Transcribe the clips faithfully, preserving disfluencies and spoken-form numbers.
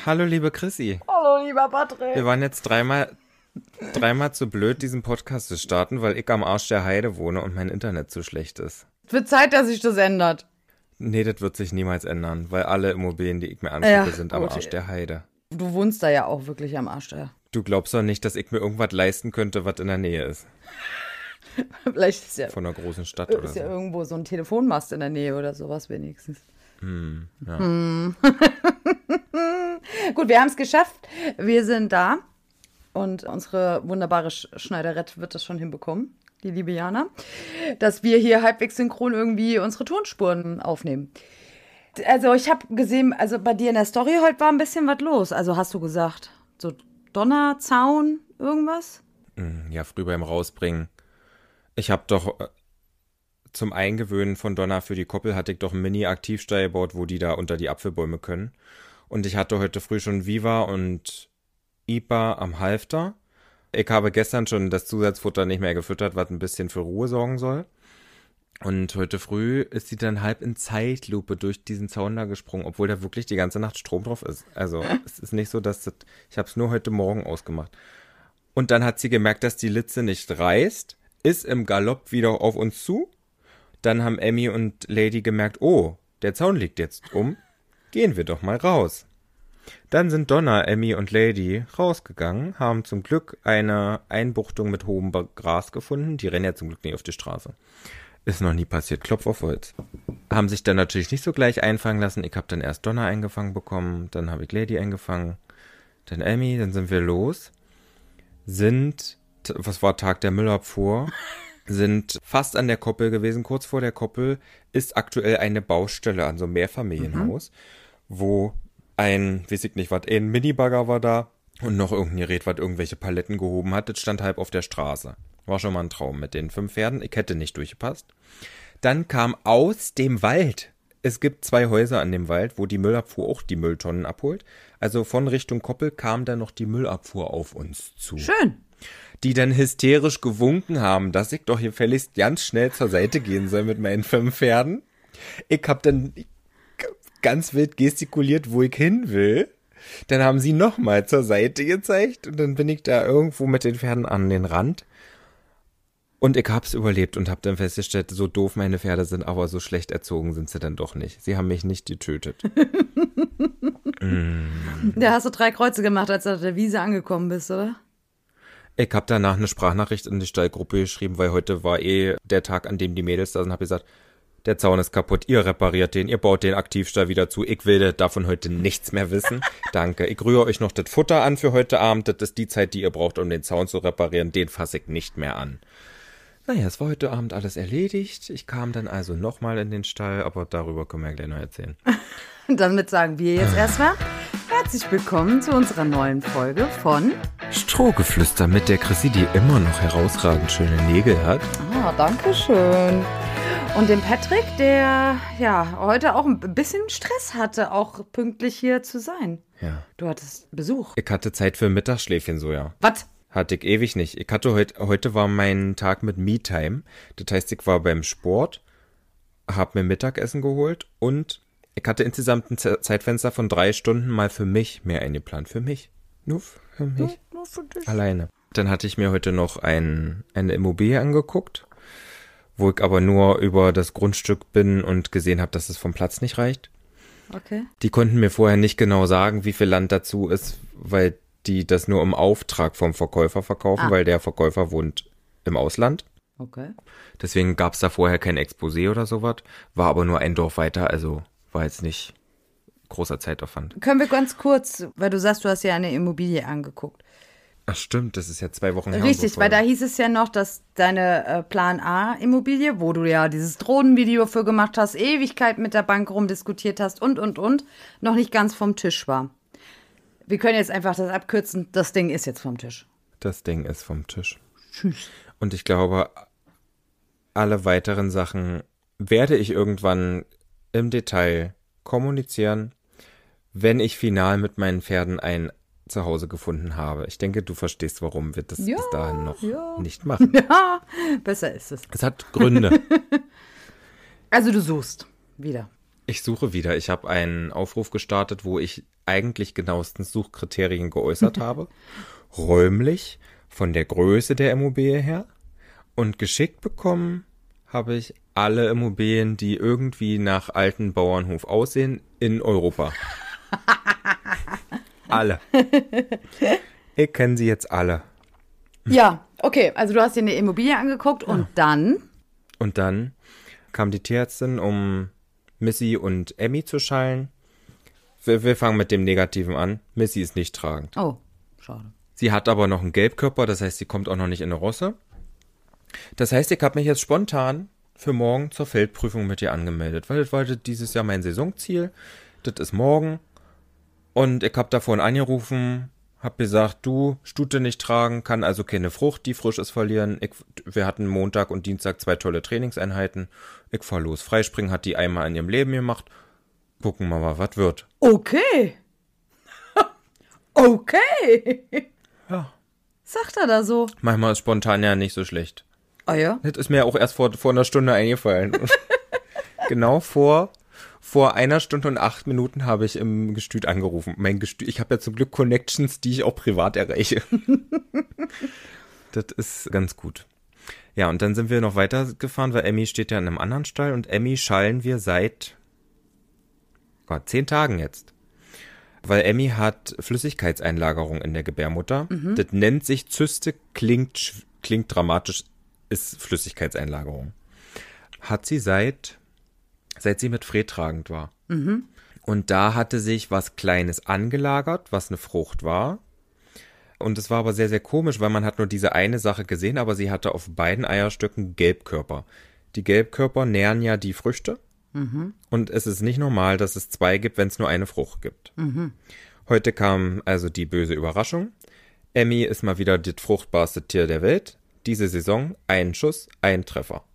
Hallo, liebe Chrissy. Hallo, lieber Patrick. Wir waren jetzt dreimal, dreimal zu blöd, diesen Podcast zu starten, weil ich am Arsch der Heide wohne und mein Internet zu schlecht ist. Wird Zeit, dass sich das ändert. Nee, das wird sich niemals ändern, weil alle Immobilien, die ich mir angucke, Ja, sind am gut. Arsch der Heide. Du wohnst da ja auch wirklich am Arsch. Der. Du glaubst doch nicht, dass ich mir irgendwas leisten könnte, was in der Nähe ist. Vielleicht ist ja, Von einer großen Stadt ist oder ja so. irgendwo so ein Telefonmast in der Nähe oder sowas wenigstens. Hm, ja. Hm. Gut, wir haben es geschafft. Wir sind da. Und unsere wunderbare Sch- Schneiderette wird das schon hinbekommen, die liebe Jana, dass wir hier halbwegs synchron irgendwie unsere Tonspuren aufnehmen. Also ich habe gesehen, also bei dir in der Story heute war ein bisschen was los. Also hast du gesagt, so Donner, Zaun, irgendwas? Hm, ja, früh beim Rausbringen. Ich hab doch äh, zum Eingewöhnen von Donner für die Koppel hatte ich doch einen Mini-Aktivstall gebaut, wo die da unter die Apfelbäume können. Und ich hatte heute früh schon Viva und I P A am Halfter. Ich habe gestern schon das Zusatzfutter nicht mehr gefüttert, was ein bisschen für Ruhe sorgen soll. Und heute früh ist sie dann halb in Zeitlupe durch diesen Zaun da gesprungen, obwohl da wirklich die ganze Nacht Strom drauf ist. Also es ist nicht so, dass das, ich habe es nur heute Morgen ausgemacht. Und dann hat sie gemerkt, dass die Litze nicht reißt, ist im Galopp wieder auf uns zu. Dann haben Emmy und Lady gemerkt, oh, der Zaun liegt jetzt um. Gehen wir doch mal raus. Dann sind Donna, Emmy und Lady rausgegangen, haben zum Glück eine Einbuchtung mit hohem Gras gefunden. Die rennen ja zum Glück nicht auf die Straße. Ist noch nie passiert, Klopf auf Holz. Haben sich dann natürlich nicht so gleich einfangen lassen. Ich habe dann erst Donna eingefangen bekommen, dann habe ich Lady eingefangen, dann Emmy, dann sind wir los. Sind, was war Tag der Müllabfuhr, sind fast an der Koppel gewesen. Kurz vor der Koppel ist aktuell eine Baustelle an so einem Mehrfamilienhaus, mhm. wo ein, weiß ich nicht, was, ein Minibagger war da und noch irgendein Gerät, was irgendwelche Paletten gehoben hat. Das stand halb auf der Straße. War schon mal ein Traum mit den fünf Pferden. Ich hätte nicht durchgepasst. Dann kam aus dem Wald. Es gibt zwei Häuser an dem Wald, wo die Müllabfuhr auch die Mülltonnen abholt. Also von Richtung Koppel kam dann noch die Müllabfuhr auf uns zu. Schön. Die dann hysterisch gewunken haben, dass ich doch hier gefälligst ganz schnell zur Seite gehen soll mit meinen fünf Pferden. Ich hab dann ganz wild gestikuliert, wo ich hin will. Dann haben sie nochmal zur Seite gezeigt und dann bin ich da irgendwo mit den Pferden an den Rand. Und ich hab's überlebt und hab dann festgestellt, so doof meine Pferde sind, aber so schlecht erzogen sind sie dann doch nicht. Sie haben mich nicht getötet. mm. Da hast du drei Kreuze gemacht, als du auf der Wiese angekommen bist, oder? Ich hab danach eine Sprachnachricht in die Stallgruppe geschrieben, weil heute war eh der Tag, an dem die Mädels da sind, hab gesagt, der Zaun ist kaputt, ihr repariert den, ihr baut den Aktivstall wieder zu, ich will davon heute nichts mehr wissen. Danke. Ich rühre euch noch das Futter an für heute Abend, das ist die Zeit, die ihr braucht, um den Zaun zu reparieren, den fasse ich nicht mehr an. Naja, es war heute Abend alles erledigt. Ich kam dann also nochmal in den Stall, aber darüber können wir ja gleich noch erzählen. Damit sagen wir jetzt erstmal herzlich willkommen zu unserer neuen Folge von Strohgeflüster mit der Chrissy, die immer noch herausragend schöne Nägel hat. Ah, danke schön. Und dem Patrick, der ja heute auch ein bisschen Stress hatte, auch pünktlich hier zu sein. Ja. Du hattest Besuch. Ich hatte Zeit für ein Mittagsschläfchen so, ja. Was? Hatte ich ewig nicht. Ich hatte heute, heute war mein Tag mit Me-Time. Das heißt, ich war beim Sport, hab mir Mittagessen geholt und ich hatte insgesamt ein Ze- Zeitfenster von drei Stunden mal für mich mehr eingeplant. Für mich. Nur für mich. Nur, nur für dich. Alleine. Dann hatte ich mir heute noch ein, eine Immobilie angeguckt, wo ich aber nur über das Grundstück bin und gesehen habe, dass es vom Platz nicht reicht. Okay. Die konnten mir vorher nicht genau sagen, wie viel Land dazu ist, weil die das nur im Auftrag vom Verkäufer verkaufen, Ah. weil der Verkäufer wohnt im Ausland. Okay. Deswegen gab es da vorher kein Exposé oder sowas, war aber nur ein Dorf weiter, also war jetzt nicht großer Zeitaufwand. Können wir ganz kurz, weil du sagst, du hast ja eine Immobilie angeguckt. Ach stimmt, das ist ja zwei Wochen her. Richtig, bevor- weil da hieß es ja noch, dass deine äh, Plan A Immobilie, wo du ja dieses Drohnenvideo für gemacht hast, Ewigkeit mit der Bank rumdiskutiert hast und, und, und, noch nicht ganz vom Tisch war. Wir können jetzt einfach das abkürzen, das Ding ist jetzt vom Tisch. Das Ding ist vom Tisch. Tschüss. Und ich glaube, alle weiteren Sachen werde ich irgendwann im Detail kommunizieren, wenn ich final mit meinen Pferden ein Zuhause gefunden habe. Ich denke, du verstehst, warum wir das Ja, bis dahin noch ja. nicht machen. Ja, besser ist es. Es hat Gründe. Also du suchst wieder. Ich suche wieder. Ich habe einen Aufruf gestartet, wo ich eigentlich genauestens Suchkriterien geäußert habe. Räumlich, von der Größe der Immobilie her. Und geschickt bekommen habe ich alle Immobilien, die irgendwie nach alten Bauernhof aussehen, in Europa. Alle. Ich kenne sie jetzt alle. Ja, okay. Also du hast dir eine Immobilie angeguckt und dann? Und dann kam die Tierärztin, um Missy und Emmy zu schallen. Wir, wir fangen mit dem Negativen an. Missy ist nicht tragend. Oh, schade. Sie hat aber noch einen Gelbkörper, das heißt, sie kommt auch noch nicht in eine Rosse. Das heißt, ich habe mich jetzt spontan für morgen zur Feldprüfung mit ihr angemeldet, weil das war dieses Jahr mein Saisonziel. Das ist morgen. Und ich habe da vorhin angerufen, habe gesagt, du, Stute nicht tragen, kann also keine Frucht, die frisch ist, verlieren. Ich, wir hatten Montag und Dienstag zwei tolle Trainingseinheiten. Ich fahr los. Freispringen hat die einmal in ihrem Leben gemacht. Gucken wir mal, was wird. Okay. Okay. Ja. Sagt er da so? Manchmal ist spontan ja nicht so schlecht. Ah ja? Das ist mir auch erst vor, vor einer Stunde eingefallen. Genau vor, vor einer Stunde und acht Minuten habe ich im Gestüt angerufen. Mein Gestüt, ich habe ja zum Glück Connections, die ich auch privat erreiche. Das ist ganz gut. Ja, und dann sind wir noch weitergefahren, weil Emmy steht ja in einem anderen Stall und Emmy schallen wir seit Gott, zehn Tagen jetzt. Weil Emmy hat Flüssigkeitseinlagerung in der Gebärmutter. Mhm. Das nennt sich Zyste, klingt, klingt dramatisch, ist Flüssigkeitseinlagerung. Hat sie seit, seit sie mit Fred tragend war. Mhm. Und da hatte sich was Kleines angelagert, was eine Frucht war. Und es war aber sehr, sehr komisch, weil man hat nur diese eine Sache gesehen, aber sie hatte auf beiden Eierstöcken Gelbkörper. Die Gelbkörper nähren ja die Früchte. Mhm. Und es ist nicht normal, dass es zwei gibt, wenn es nur eine Frucht gibt. Mhm. Heute kam also die böse Überraschung. Emmy ist mal wieder das fruchtbarste Tier der Welt. Diese Saison ein Schuss, ein Treffer.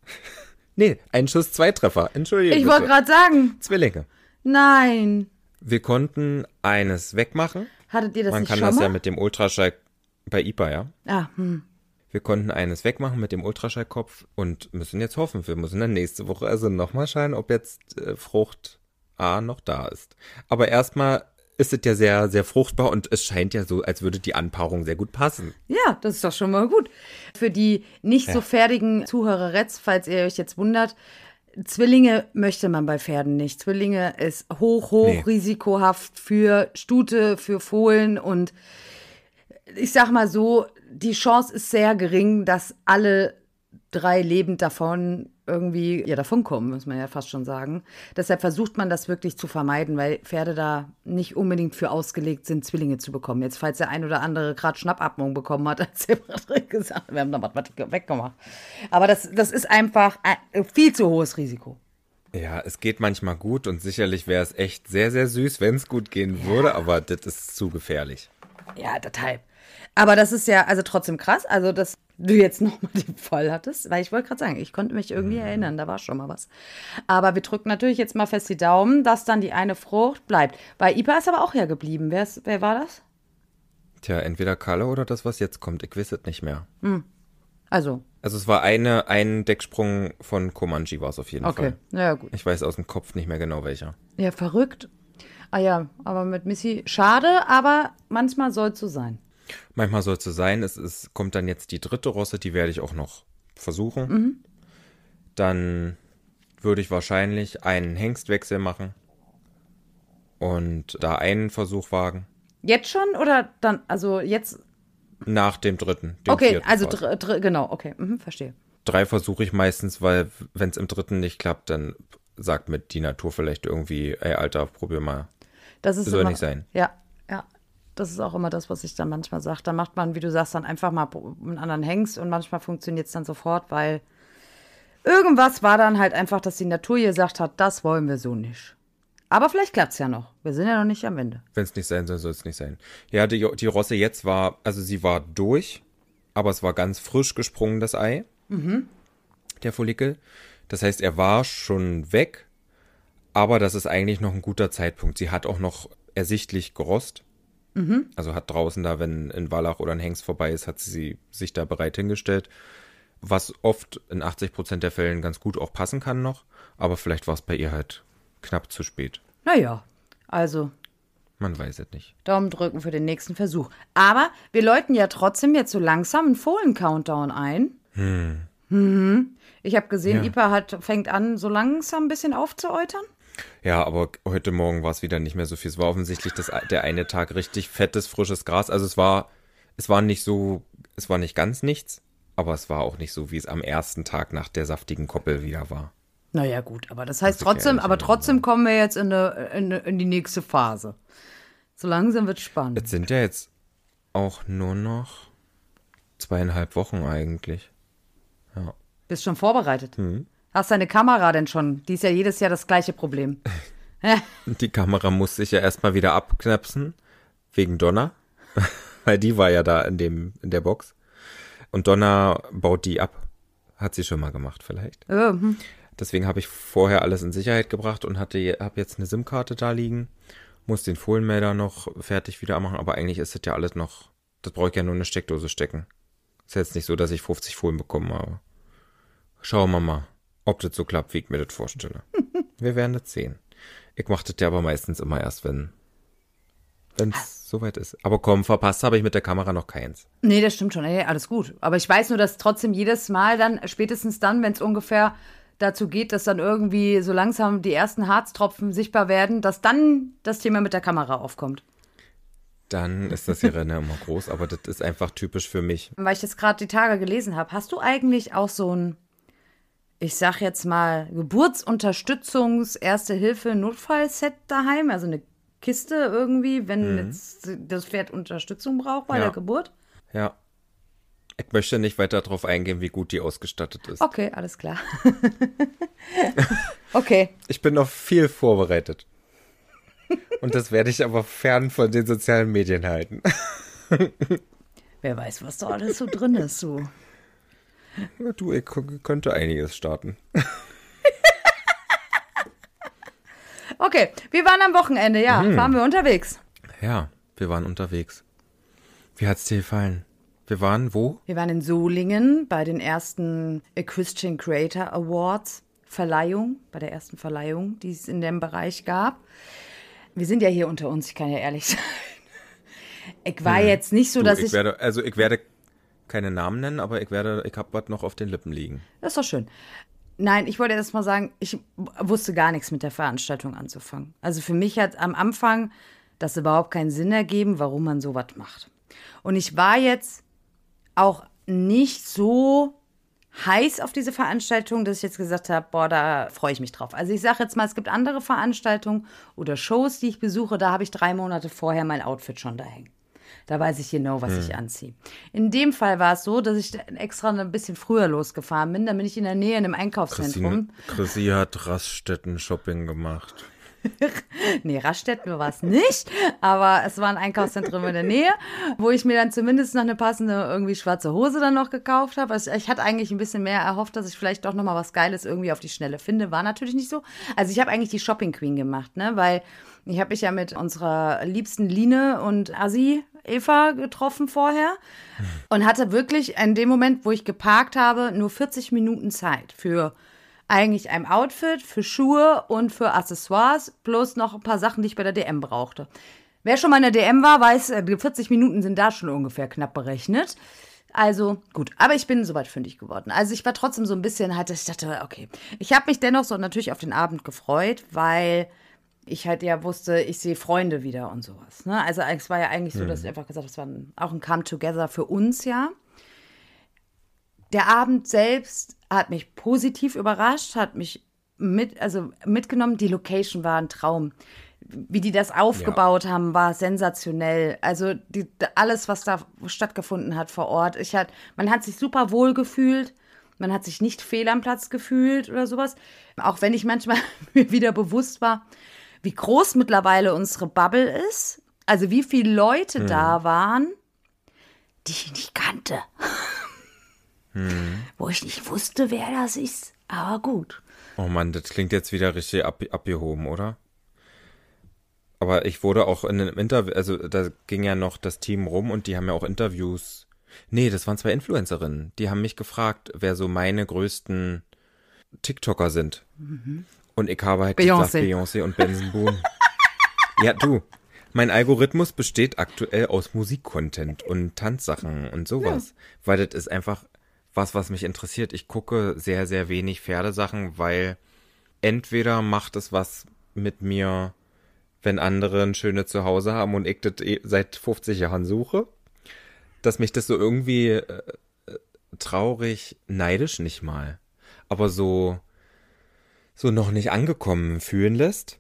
Nee, ein Schuss, zwei Treffer. Entschuldigung. Ich wollte gerade sagen. Zwillinge. Nein. Wir konnten eines wegmachen. Hattet ihr das Man nicht kann schon das mal? ja mit dem Ultraschall bei I P A, ja. Ah, hm. Wir konnten eines wegmachen mit dem Ultraschallkopf und müssen jetzt hoffen. Wir müssen dann nächste Woche also nochmal schauen, ob jetzt äh, Frucht A noch da ist. Aber erstmal ist es ja sehr, sehr fruchtbar und es scheint ja so, als würde die Anpaarung sehr gut passen. Ja, das ist doch schon mal gut. Für die nicht so Ja. fertigen Zuhörerets, falls ihr euch jetzt wundert, Zwillinge möchte man bei Pferden nicht. Zwillinge ist hoch, hoch Nee. risikohaft für Stute, für Fohlen und ich sag mal so, die Chance ist sehr gering, dass alle drei lebend davon irgendwie, ja, davonkommen, muss man ja fast schon sagen. Deshalb versucht man das wirklich zu vermeiden, weil Pferde da nicht unbedingt für ausgelegt sind, Zwillinge zu bekommen. Jetzt, falls der ein oder andere gerade Schnappatmung bekommen hat, als der Patrick gesagt hat, wir haben da Mathematik weggemacht. Aber das, das ist einfach ein viel zu hohes Risiko. Ja, es geht manchmal gut und sicherlich wäre es echt sehr, sehr süß, wenn es gut gehen würde, aber das ist zu gefährlich. Ja, deshalb. Aber das ist ja also trotzdem krass, also dass du jetzt nochmal den Fall hattest, weil ich wollte gerade sagen, ich konnte mich irgendwie erinnern, da war schon mal was. Aber wir drücken natürlich jetzt mal fest die Daumen, dass dann die eine Frucht bleibt. Bei I P A ist aber auch ja geblieben. Wer, ist, wer war das? Tja, entweder Kalle oder das, was jetzt kommt. Ich weiß es nicht mehr. Also, Also es war eine, ein Decksprung von Comanche war es auf jeden okay, Fall. ja gut. Ich weiß aus dem Kopf nicht mehr genau welcher. Ja, verrückt. Ah ja, aber mit Missy, schade, aber manchmal soll es so sein. Manchmal soll es so sein, es ist, kommt dann jetzt die dritte Rosse, die werde ich auch noch versuchen. Mhm. Dann würde ich wahrscheinlich einen Hengstwechsel machen und da einen Versuch wagen. Jetzt schon oder dann, also jetzt, Nach dem dritten. Dem okay, vierten also quasi. dr, dr, genau, okay, mhm, verstehe. Drei versuche ich meistens, weil wenn es im dritten nicht klappt, dann sagt mir die Natur vielleicht irgendwie, ey Alter, probier mal. Das ist Soll immer, nicht sein. Ja, ja. Das ist auch immer das, was ich dann manchmal sage. Da macht man, wie du sagst, dann einfach mal einen anderen Hengst und manchmal funktioniert es dann sofort, weil irgendwas war dann halt einfach, dass die Natur gesagt hat, das wollen wir so nicht. Aber vielleicht klappt es ja noch. Wir sind ja noch nicht am Ende. Wenn es nicht sein soll, soll es nicht sein. Ja, die, die Rosse jetzt war, also sie war durch, aber es war ganz frisch gesprungen, das Ei. Mhm. Der Follikel. Das heißt, er war schon weg, aber das ist eigentlich noch ein guter Zeitpunkt. Sie hat auch noch ersichtlich gerost. Mhm. Also hat draußen da, wenn ein Wallach oder ein Hengst vorbei ist, hat sie sich da bereit hingestellt. Was oft in achtzig Prozent der Fällen ganz gut auch passen kann noch. Aber vielleicht war es bei ihr halt knapp zu spät. Naja, also Man weiß es nicht. Daumen drücken für den nächsten Versuch. Aber wir läuten ja trotzdem jetzt so langsam einen Fohlen-Countdown ein. Hm. Mhm. Ich habe gesehen, Ja. Ipa hat, fängt an, so langsam ein bisschen aufzuäutern. Ja, aber heute Morgen war es wieder nicht mehr so viel. Es war offensichtlich das, der eine Tag richtig fettes, frisches Gras. Also es war, es war nicht so, es war nicht ganz nichts, aber es war auch nicht so, wie es am ersten Tag nach der saftigen Koppel wieder war. Naja, gut, aber das heißt Muss ich trotzdem, ehrlich aber sagen. trotzdem kommen wir jetzt in, eine, in, eine- in die nächste Phase. So langsam wird spannend. Es sind ja jetzt auch nur noch zweieinhalb Wochen eigentlich. Ja. Bist schon vorbereitet? Mhm. Hast deine Kamera denn schon? Die ist ja jedes Jahr das gleiche Problem. Die Kamera muss sich ja erstmal wieder abknapsen, wegen Donna, weil die war ja da in dem, in der Box. Und Donna baut die ab. Hat sie schon mal gemacht vielleicht. Äh, hm. Deswegen habe ich vorher alles in Sicherheit gebracht und hatte, habe jetzt eine SIM-Karte da liegen. Muss den Fohlenmelder noch fertig wieder machen, aber eigentlich ist das ja alles noch, das brauche ich ja nur eine Steckdose stecken. Ist jetzt nicht so, dass ich fünfzig Fohlen bekommen habe. Schauen wir mal, ob das so klappt, wie ich mir das vorstelle. Wir werden das sehen. Ich mache das ja aber meistens immer erst, wenn es soweit ist. Aber komm, verpasst habe ich mit der Kamera noch keins. Nee, das stimmt schon. Nee, alles gut. Aber ich weiß nur, dass trotzdem jedes Mal dann, spätestens dann, wenn es ungefähr dazu geht, dass dann irgendwie so langsam die ersten Harztropfen sichtbar werden, dass dann das Thema mit der Kamera aufkommt. Dann ist das hier immer groß, aber das ist einfach typisch für mich. Weil ich jetzt gerade die Tage gelesen habe, hast du eigentlich auch so ein, ich sag jetzt mal, Geburtsunterstützungs-Erste-Hilfe-Notfallset daheim? Also eine Kiste irgendwie, wenn jetzt das Pferd Unterstützung braucht bei Ja. der Geburt? Ja. Ich möchte nicht weiter darauf eingehen, wie gut die ausgestattet ist. Okay, alles klar. Okay. Ich bin noch viel vorbereitet. Und das werde ich aber fern von den sozialen Medien halten. Wer weiß, was da alles so drin ist, so. Du, ich könnte einiges starten. Okay, wir waren am Wochenende, ja, waren wir unterwegs. Ja, wir waren unterwegs. Wie hat's dir gefallen? Wir waren wo? Wir waren in Solingen bei den ersten Equestrian Creator Awards Verleihung, bei der ersten Verleihung, die es in dem Bereich gab. Wir sind ja hier unter uns, ich kann ja ehrlich sein. Ich war jetzt nicht so, Du, dass ich ich... werde, also ich werde keine Namen nennen, aber ich werde, ich habe was noch auf den Lippen liegen. Das ist doch schön. Nein, ich wollte erst mal sagen, ich wusste gar nichts mit der Veranstaltung anzufangen. Also für mich hat am Anfang das überhaupt keinen Sinn ergeben, warum man sowas macht. Und ich war jetzt auch nicht so heiß auf diese Veranstaltung, dass ich jetzt gesagt habe, boah, da freue ich mich drauf. Also ich sage jetzt mal, es gibt andere Veranstaltungen oder Shows, die ich besuche, da habe ich drei Monate vorher mein Outfit schon da hängen. Da weiß ich genau, was ich anziehe. In dem Fall war es so, dass ich extra ein bisschen früher losgefahren bin. Dann bin ich in der Nähe in einem Einkaufszentrum. Chrissy hat Raststätten-Shopping gemacht. Nee, Raststätten war es nicht, aber es war ein Einkaufszentrum in der Nähe, wo ich mir dann zumindest noch eine passende irgendwie schwarze Hose dann noch gekauft habe. Also ich hatte eigentlich ein bisschen mehr erhofft, dass ich vielleicht doch noch mal was Geiles irgendwie auf die Schnelle finde. War natürlich nicht so. Also ich habe eigentlich die Shopping Queen gemacht, ne, weil ich habe mich ja mit unserer liebsten Line und Assi Eva getroffen vorher und hatte wirklich in dem Moment, wo ich geparkt habe, nur vierzig Minuten Zeit für eigentlich ein Outfit, für Schuhe und für Accessoires, plus noch ein paar Sachen, die ich bei der D M brauchte. Wer schon mal in der D M war, weiß, die vierzig Minuten sind da schon ungefähr knapp berechnet. Also gut, aber ich bin soweit fündig geworden. Also ich war trotzdem so ein bisschen halt, ich dachte, okay. Ich habe mich dennoch so natürlich auf den Abend gefreut, weil ich halt ja wusste, ich sehe Freunde wieder und sowas. Ne? Also es war ja eigentlich so, dass ich einfach gesagt habe, es war ein, auch ein Come-Together für uns, ja. Der Abend selbst hat mich positiv überrascht, hat mich mit, also mitgenommen. Die Location war ein Traum. Wie die das aufgebaut ja. haben, war sensationell. Also die, alles, was da stattgefunden hat vor Ort. Ich hat, man hat sich super wohl gefühlt. Man hat sich nicht fehl am Platz gefühlt oder sowas. Auch wenn ich manchmal mir wieder bewusst war, wie groß mittlerweile unsere Bubble ist. Also wie viele Leute hm. da waren, die ich nicht kannte. Hm. Wo ich nicht wusste, wer das ist. Aber gut. Oh Mann, das klingt jetzt wieder richtig ab, abgehoben, oder? Aber ich wurde auch in einem Interview, also da ging ja noch das Team rum und die haben ja auch Interviews. Nee, das waren zwei Influencerinnen. Die haben mich gefragt, wer so meine größten TikToker sind. Mhm. Und ich habe halt Beyoncé. gesagt Beyoncé und Benson Boone. Ja, du. Mein Algorithmus besteht aktuell aus Musikcontent und Tanzsachen und sowas. Ja. Weil das ist einfach was, was mich interessiert. Ich gucke sehr, sehr wenig Pferdesachen, weil entweder macht es was mit mir, wenn andere ein schönes Zuhause haben und ich das eh seit fünfzig Jahren suche, dass mich das so irgendwie äh, traurig, neidisch nicht mal, aber so, so noch nicht angekommen fühlen lässt.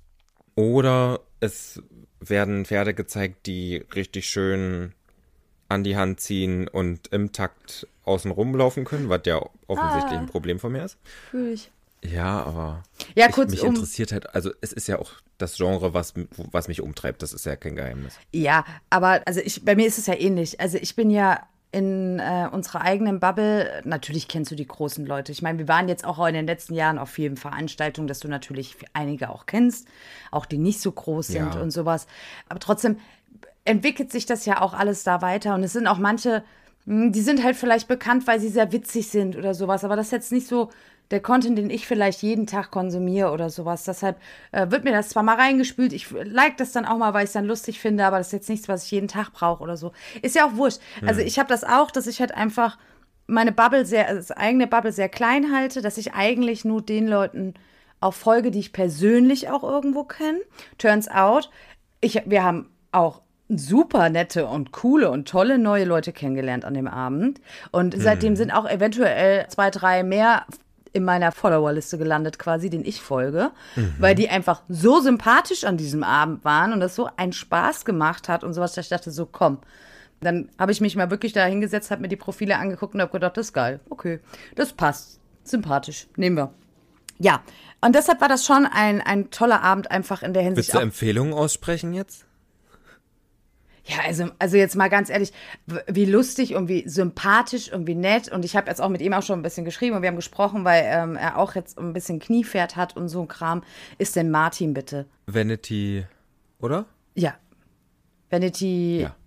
Oder es werden Pferde gezeigt, die richtig schön an die Hand ziehen und im Takt außen rumlaufen können, was ja offensichtlich ah, ein Problem von mir ist. Fühl ich. Ja, aber ja, ich, kurz mich um, interessiert halt, also es ist ja auch das Genre, was, was mich umtreibt, das ist ja kein Geheimnis. Ja, aber also ich, bei mir ist es ja ähnlich. Also ich bin ja in äh, unserer eigenen Bubble, natürlich kennst du die großen Leute. Ich meine, wir waren jetzt auch in den letzten Jahren auf vielen Veranstaltungen, dass du natürlich einige auch kennst, auch die nicht so groß sind ja. und sowas. Aber trotzdem entwickelt sich das ja auch alles da weiter. Und es sind auch manche, die sind halt vielleicht bekannt, weil sie sehr witzig sind oder sowas. Aber das ist jetzt nicht so der Content, den ich vielleicht jeden Tag konsumiere oder sowas. Deshalb äh, wird mir das zwar mal reingespült, ich like das dann auch mal, weil ich es dann lustig finde, aber das ist jetzt nichts, was ich jeden Tag brauche oder so. Ist ja auch wurscht. Hm. Also ich habe das auch, dass ich halt einfach meine Bubble sehr, also das eigene Bubble sehr klein halte, dass ich eigentlich nur den Leuten auf folge, die ich persönlich auch irgendwo kenne. Turns out, ich, wir haben auch super nette und coole und tolle neue Leute kennengelernt an dem Abend. Und hm. seitdem sind auch eventuell zwei, drei mehr in meiner Followerliste gelandet quasi, den ich folge, mhm. weil die einfach so sympathisch an diesem Abend waren und das so einen Spaß gemacht hat und sowas, dass ich dachte, so komm. Dann habe ich mich mal wirklich da hingesetzt, habe mir die Profile angeguckt und habe gedacht, das ist geil, okay, das passt, sympathisch, nehmen wir. Ja, und deshalb war das schon ein, ein toller Abend einfach in der Hinsicht. Willst du Empfehlungen aussprechen jetzt? Ja, also, also jetzt mal ganz ehrlich, wie lustig und wie sympathisch und wie nett. Und ich habe jetzt auch mit ihm auch schon ein bisschen geschrieben und wir haben gesprochen, weil ähm, er auch jetzt ein bisschen Kniepferd hat und so ein Kram. Ist denn Martin bitte? Vanity, oder? Ja. Vanity ja.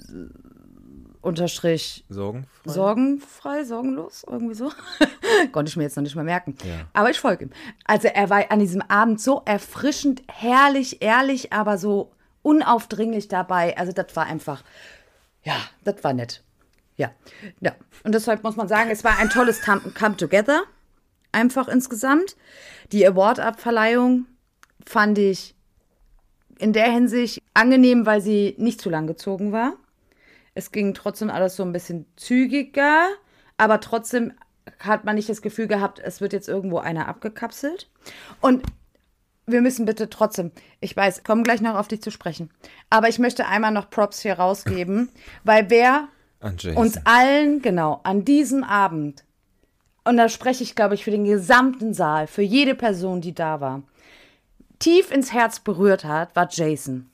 unterstrich sorgenfrei. Sorgenfrei, sorgenlos, irgendwie so. Konnte ich mir jetzt noch nicht mal merken. Ja. Aber ich folge ihm. Also er war an diesem Abend so erfrischend, herrlich, ehrlich, aber so unaufdringlich dabei. Also das war einfach, ja, das war nett. Ja, ja. Und deshalb muss man sagen, es war ein tolles Come Together. Einfach insgesamt. Die Award-Abverleihung fand ich in der Hinsicht angenehm, weil sie nicht zu lang gezogen war. Es ging trotzdem alles so ein bisschen zügiger, aber trotzdem hat man nicht das Gefühl gehabt, es wird jetzt irgendwo einer abgekapselt. Und wir müssen bitte trotzdem, ich weiß, ich komme gleich noch auf dich zu sprechen, aber ich möchte einmal noch Props hier rausgeben, weil wer uns allen, genau, an diesem Abend, und da spreche ich, glaube ich, für den gesamten Saal, für jede Person, die da war, tief ins Herz berührt hat, war Jason.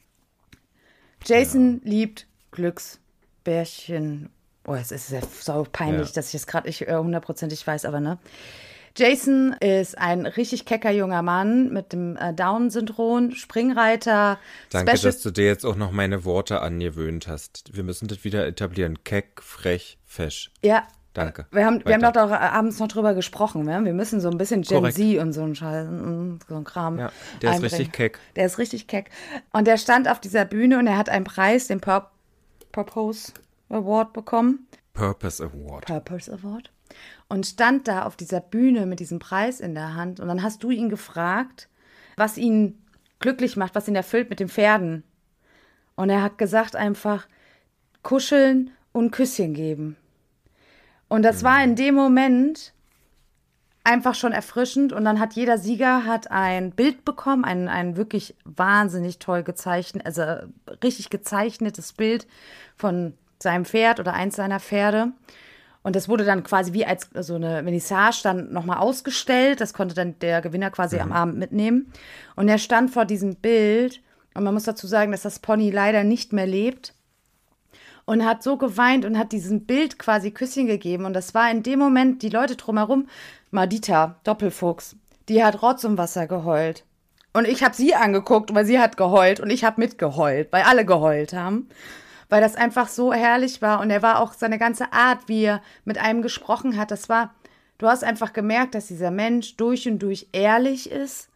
Jason ja. liebt Glücksbärchen. Oh, es ist ja so peinlich, ja. dass ich es gerade nicht hundertprozentig weiß, aber ne. Jason ist ein richtig kecker junger Mann mit dem äh, Down-Syndrom, Springreiter. Danke, Special- dass du dir jetzt auch noch meine Worte angewöhnt hast. Wir müssen das wieder etablieren. Keck, frech, fesch. Ja. Danke. Wir haben, wir haben doch da abends noch drüber gesprochen. Ne? Wir müssen so ein bisschen Gen Korrekt. Z und so ein Scheiß, so ein Kram. Ja, der ist richtig keck. Der ist richtig keck. Und der stand auf dieser Bühne und er hat einen Preis, den Pur- Purpose Award bekommen. Purpose Award. Purpose Award. Und stand da auf dieser Bühne mit diesem Preis in der Hand. Und dann hast du ihn gefragt, was ihn glücklich macht, was ihn erfüllt mit den Pferden. Und er hat gesagt einfach, kuscheln und Küsschen geben. Und das mhm. war in dem Moment einfach schon erfrischend. Und dann hat jeder Sieger hat ein Bild bekommen, ein, ein wirklich wahnsinnig toll gezeichnet, also richtig gezeichnetes Bild von seinem Pferd oder eins seiner Pferde. Und das wurde dann quasi wie als so eine Vernissage dann nochmal ausgestellt. Das konnte dann der Gewinner quasi mhm. am Abend mitnehmen. Und er stand vor diesem Bild. Und man muss dazu sagen, dass das Pony leider nicht mehr lebt. Und hat so geweint und hat diesem Bild quasi Küsschen gegeben. Und das war in dem Moment, die Leute drumherum, Madita, Doppelfuchs, die hat Rotz und Wasser geheult. Und ich habe sie angeguckt, weil sie hat geheult. Und ich habe mitgeheult, weil alle geheult haben. Weil das einfach so herrlich war. Und er war auch seine ganze Art, wie er mit einem gesprochen hat, das war, du hast einfach gemerkt, dass dieser Mensch durch und durch ehrlich ist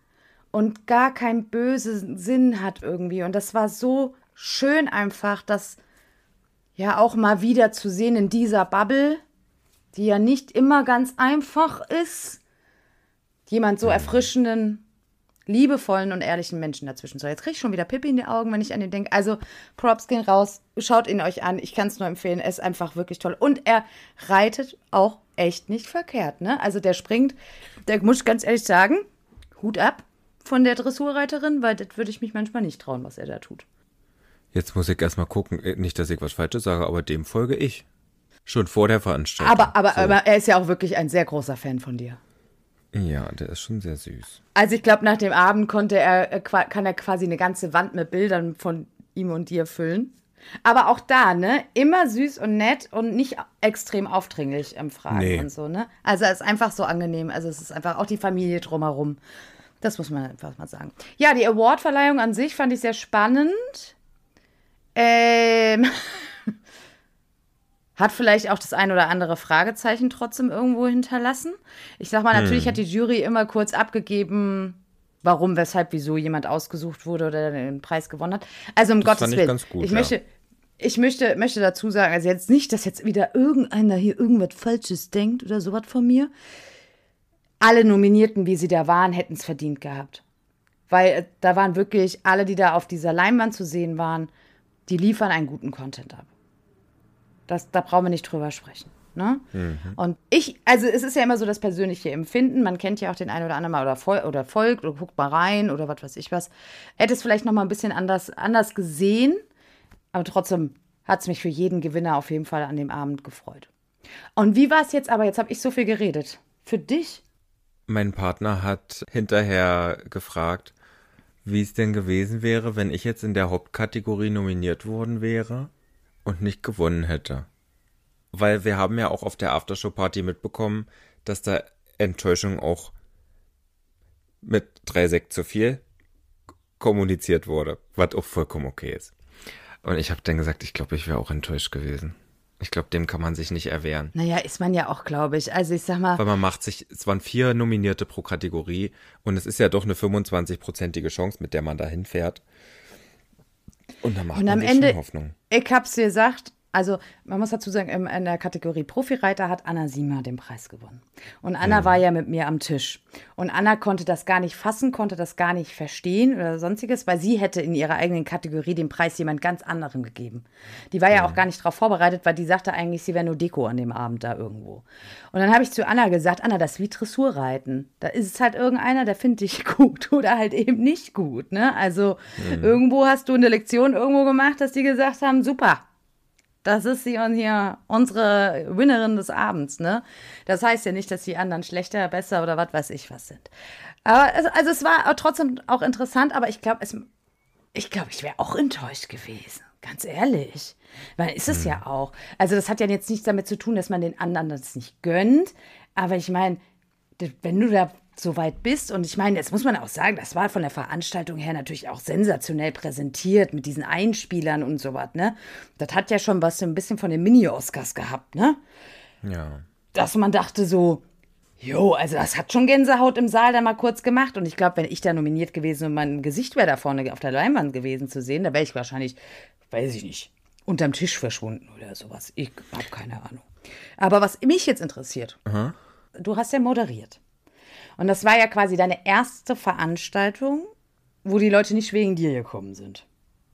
und gar keinen bösen Sinn hat irgendwie. Und das war so schön einfach, das ja auch mal wieder zu sehen in dieser Bubble, die ja nicht immer ganz einfach ist, jemand so erfrischenden, liebevollen und ehrlichen Menschen dazwischen. So, jetzt kriege ich schon wieder Pippi in die Augen, wenn ich an ihn denke. Also, Props gehen raus, schaut ihn euch an. Ich kann es nur empfehlen, er ist einfach wirklich toll. Und er reitet auch echt nicht verkehrt, ne? Also, der springt, der muss ich ganz ehrlich sagen, Hut ab von der Dressurreiterin, weil das würde ich mich manchmal nicht trauen, was er da tut. Jetzt muss ich erstmal gucken, nicht, dass ich was Falsches sage, aber dem folge ich. Schon vor der Veranstaltung. Aber, aber, so. aber er ist ja auch wirklich ein sehr großer Fan von dir. Ja, der ist schon sehr süß. Also ich glaube, nach dem Abend konnte er, kann er quasi eine ganze Wand mit Bildern von ihm und dir füllen. Aber auch da, ne, immer süß und nett und nicht extrem aufdringlich im Fragen nee. und so, ne? Also er ist einfach so angenehm. Also es ist einfach auch die Familie drumherum. Das muss man einfach mal sagen. Ja, die Awardverleihung an sich fand ich sehr spannend. Ähm... Hat vielleicht auch das ein oder andere Fragezeichen trotzdem irgendwo hinterlassen. Ich sag mal, natürlich hm. hat die Jury immer kurz abgegeben, warum, weshalb, wieso jemand ausgesucht wurde oder den Preis gewonnen hat. Also um das Gottes Willen. Ganz gut, ich ja. möchte, ich möchte, möchte dazu sagen, also jetzt nicht, dass jetzt wieder irgendeiner hier irgendwas Falsches denkt oder sowas von mir. Alle Nominierten, wie sie da waren, hätten es verdient gehabt. Weil da waren wirklich alle, die da auf dieser Leinwand zu sehen waren, die liefern einen guten Content ab. Das, da brauchen wir nicht drüber sprechen. Ne? Mhm. Und ich, also es ist ja immer so das persönliche Empfinden. Man kennt ja auch den einen oder anderen mal oder, fol- oder folgt oder guckt mal rein oder was weiß ich was. Hätte es vielleicht noch mal ein bisschen anders, anders gesehen. Aber trotzdem hat es mich für jeden Gewinner auf jeden Fall an dem Abend gefreut. Und wie war es jetzt aber? Jetzt habe ich so viel geredet. Für dich? Mein Partner hat hinterher gefragt, wie es denn gewesen wäre, wenn ich jetzt in der Hauptkategorie nominiert worden wäre und nicht gewonnen hätte. Weil wir haben ja auch auf der Aftershow-Party mitbekommen, dass da Enttäuschung auch mit drei Sekt zu viel kommuniziert wurde, was auch vollkommen okay ist. Und ich habe dann gesagt, ich glaube, ich wäre auch enttäuscht gewesen. Ich glaube, dem kann man sich nicht erwehren. Naja, ist man ja auch, glaube ich. Also ich sag mal... Weil man macht sich, es waren vier Nominierte pro Kategorie und es ist ja doch eine fünfundzwanzig-prozentige Chance, mit der man da hinfährt. Und dann macht und man am sich Ende, schon Hoffnung. Ich hab's dir gesagt, also man muss dazu sagen, in der Kategorie Profireiter hat Anna Siemer den Preis gewonnen. Und Anna mhm. war ja mit mir am Tisch. Und Anna konnte das gar nicht fassen, konnte das gar nicht verstehen oder sonstiges, weil sie hätte in ihrer eigenen Kategorie den Preis jemand ganz anderem gegeben. Die war ja mhm. auch gar nicht darauf vorbereitet, weil die sagte eigentlich, sie wäre nur Deko an dem Abend da irgendwo. Und dann habe ich zu Anna gesagt, Anna, das ist wie Dressurreiten. Da ist es halt irgendeiner, der findet dich gut oder halt eben nicht gut. Ne? Also mhm. irgendwo hast du eine Lektion irgendwo gemacht, dass die gesagt haben, super. Das ist sie und hier unsere Winnerin des Abends, ne? Das heißt ja nicht, dass die anderen schlechter, besser oder was weiß ich was sind. Aber es, also es war trotzdem auch interessant, aber ich glaube, es, ich glaube, ich wäre auch enttäuscht gewesen. Ganz ehrlich. Weil ist es hm. ja auch. Also das hat ja jetzt nichts damit zu tun, dass man den anderen das nicht gönnt. Aber ich meine, wenn du da so weit bist, und ich meine, jetzt muss man auch sagen, das war von der Veranstaltung her natürlich auch sensationell präsentiert mit diesen Einspielern und sowas, ne? Das hat ja schon was so ein bisschen von den Mini-Oscars gehabt, ne? Ja. Dass man dachte so, jo, also das hat schon Gänsehaut im Saal da mal kurz gemacht. Und ich glaube, wenn ich da nominiert gewesen und mein Gesicht wäre da vorne auf der Leinwand gewesen zu sehen, da wäre ich wahrscheinlich, weiß ich nicht, unterm Tisch verschwunden oder sowas. Ich habe keine Ahnung. Aber was mich jetzt interessiert, Aha. du hast ja moderiert. Und das war ja quasi deine erste Veranstaltung, wo die Leute nicht wegen dir gekommen sind.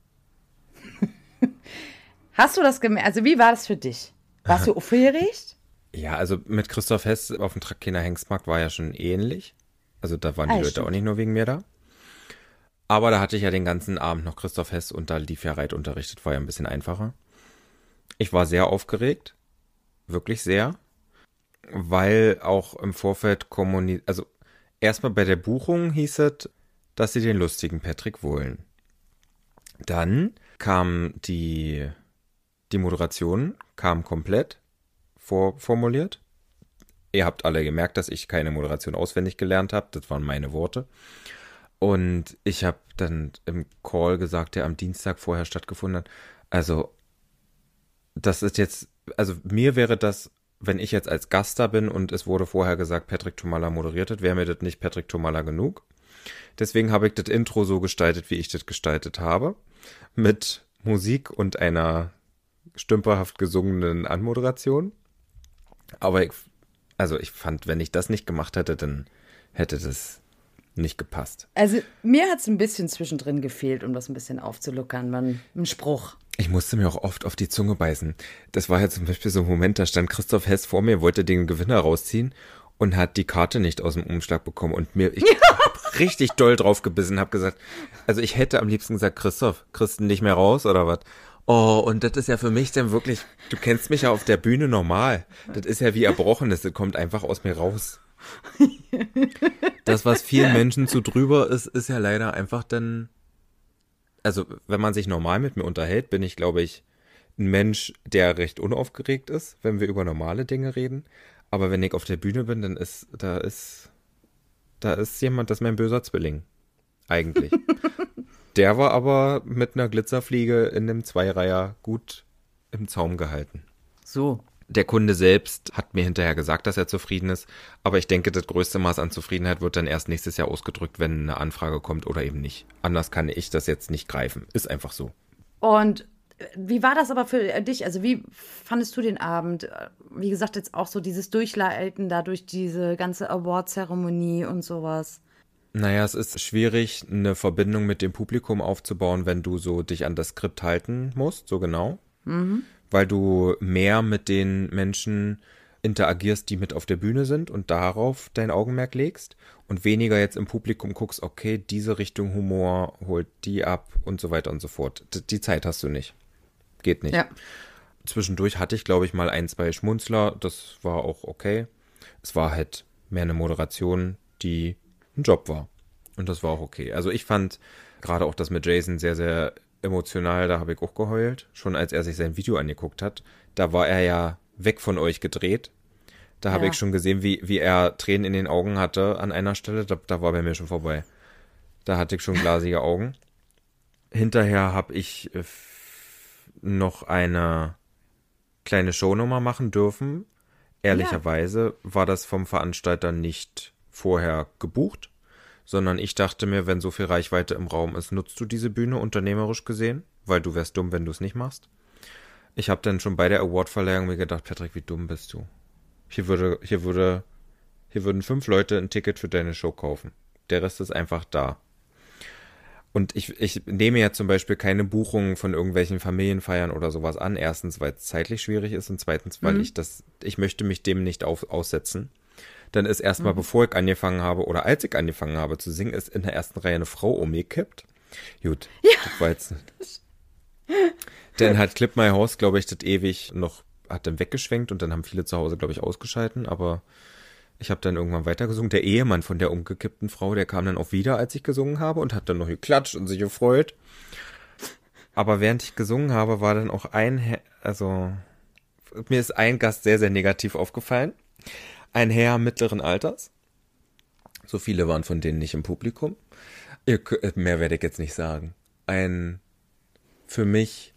Hast du das gemerkt? Also wie war das für dich? Warst du aufgeregt? Ja, also mit Christoph Hess auf dem Trakehner Hengstmarkt war ja schon ähnlich. Also da waren die ah, Leute stimmt. auch nicht nur wegen mir da. Aber da hatte ich ja den ganzen Abend noch Christoph Hess und da lief ja Reitunterrichtet, war ja ein bisschen einfacher. Ich war sehr aufgeregt. Wirklich sehr. Weil auch im Vorfeld kommuniziert, also erstmal bei der Buchung hieß es, dass sie den lustigen Patrick wollen. Dann kam die, die Moderation, kam komplett vorformuliert. Ihr habt alle gemerkt, dass ich keine Moderation auswendig gelernt habe, das waren meine Worte. Und ich habe dann im Call gesagt, der am Dienstag vorher stattgefunden hat, also das ist jetzt, also mir wäre das, wenn ich jetzt als Gast da bin und es wurde vorher gesagt, Patrick Tomalla moderiert hat, wäre mir das nicht Patrick Tomalla genug. Deswegen habe ich das Intro so gestaltet, wie ich das gestaltet habe. Mit Musik und einer stümperhaft gesungenen Anmoderation. Aber ich, also ich fand, wenn ich das nicht gemacht hätte, dann hätte das nicht gepasst. Also mir hat es ein bisschen zwischendrin gefehlt, um das ein bisschen aufzuluckern. Man, ein Spruch. Ich musste mir auch oft auf die Zunge beißen. Das war ja zum Beispiel so ein Moment, da stand Christoph Hess vor mir, wollte den Gewinner rausziehen und hat die Karte nicht aus dem Umschlag bekommen. Und mir, ich hab richtig doll drauf gebissen, hab gesagt, also ich hätte am liebsten gesagt, Christoph, kriegst du nicht mehr raus oder was? Oh, und das ist ja für mich dann wirklich, du kennst mich ja auf der Bühne normal. Das ist ja wie Erbrochenes, das kommt einfach aus mir raus. Das, was vielen Menschen zu drüber ist, ist ja leider einfach dann, also wenn man sich normal mit mir unterhält, bin ich, glaube ich, ein Mensch, der recht unaufgeregt ist, wenn wir über normale Dinge reden. Aber wenn ich auf der Bühne bin, dann ist, da ist, da ist jemand, das ist mein böser Zwilling. Eigentlich. Der war aber mit einer Glitzerfliege in einem Zweireiher gut im Zaum gehalten. So. Der Kunde selbst hat mir hinterher gesagt, dass er zufrieden ist. Aber ich denke, das größte Maß an Zufriedenheit wird dann erst nächstes Jahr ausgedrückt, wenn eine Anfrage kommt oder eben nicht. Anders kann ich das jetzt nicht greifen. Ist einfach so. Und wie war das aber für dich? Also wie fandest du den Abend? Wie gesagt, jetzt auch so dieses Durchleiten da durch diese ganze Award-Zeremonie und sowas. Naja, es ist schwierig, eine Verbindung mit dem Publikum aufzubauen, wenn du so dich an das Skript halten musst, so genau. Mhm. Weil du mehr mit den Menschen interagierst, die mit auf der Bühne sind und darauf dein Augenmerk legst und weniger jetzt im Publikum guckst, okay, diese Richtung Humor holt die ab und so weiter und so fort. Die Zeit hast du nicht. Geht nicht. Ja. Zwischendurch hatte ich, glaube ich, mal ein, zwei Schmunzler. Das war auch okay. Es war halt mehr eine Moderation, die ein Job war. Und das war auch okay. Also ich fand gerade auch das mit Jason sehr, sehr emotional. Da habe ich auch geheult. Schon als er sich sein Video angeguckt hat. Da war er ja weg von euch gedreht. Da habe ja. ich schon gesehen, wie, wie er Tränen in den Augen hatte an einer Stelle. Da, da war bei mir schon vorbei. Da hatte ich schon glasige Augen. Hinterher habe ich äh, noch eine kleine Shownummer machen dürfen. Ehrlicherweise ja. war das vom Veranstalter nicht vorher gebucht, sondern ich dachte mir, wenn so viel Reichweite im Raum ist, nutzt du diese Bühne unternehmerisch gesehen, weil du wärst dumm, wenn du es nicht machst. Ich habe dann schon bei der Awardverleihung mir gedacht, Patrick, wie dumm bist du? Hier würde, hier würde, hier würden fünf Leute ein Ticket für deine Show kaufen. Der Rest ist einfach da. Und ich, ich nehme ja zum Beispiel keine Buchungen von irgendwelchen Familienfeiern oder sowas an. Erstens, weil es zeitlich schwierig ist und zweitens, weil mhm. ich das, ich möchte mich dem nicht auf, aussetzen. Dann ist erstmal, mhm. bevor ich angefangen habe oder als ich angefangen habe zu singen, ist in der ersten Reihe eine Frau umgekippt. Gut, ja. Das war jetzt nicht. Dann hat Clip My House, glaube ich, das ewig noch, hat dann weggeschwenkt und dann haben viele zu Hause, glaube ich, ausgeschalten, aber ich habe dann irgendwann weitergesungen. Der Ehemann von der umgekippten Frau, der kam dann auch wieder, als ich gesungen habe und hat dann noch geklatscht und sich gefreut. Aber während ich gesungen habe, war dann auch ein, Herr, also mir ist ein Gast sehr, sehr negativ aufgefallen. Ein Herr mittleren Alters. So viele waren von denen nicht im Publikum. Mehr werde ich jetzt nicht sagen. Ein, für mich,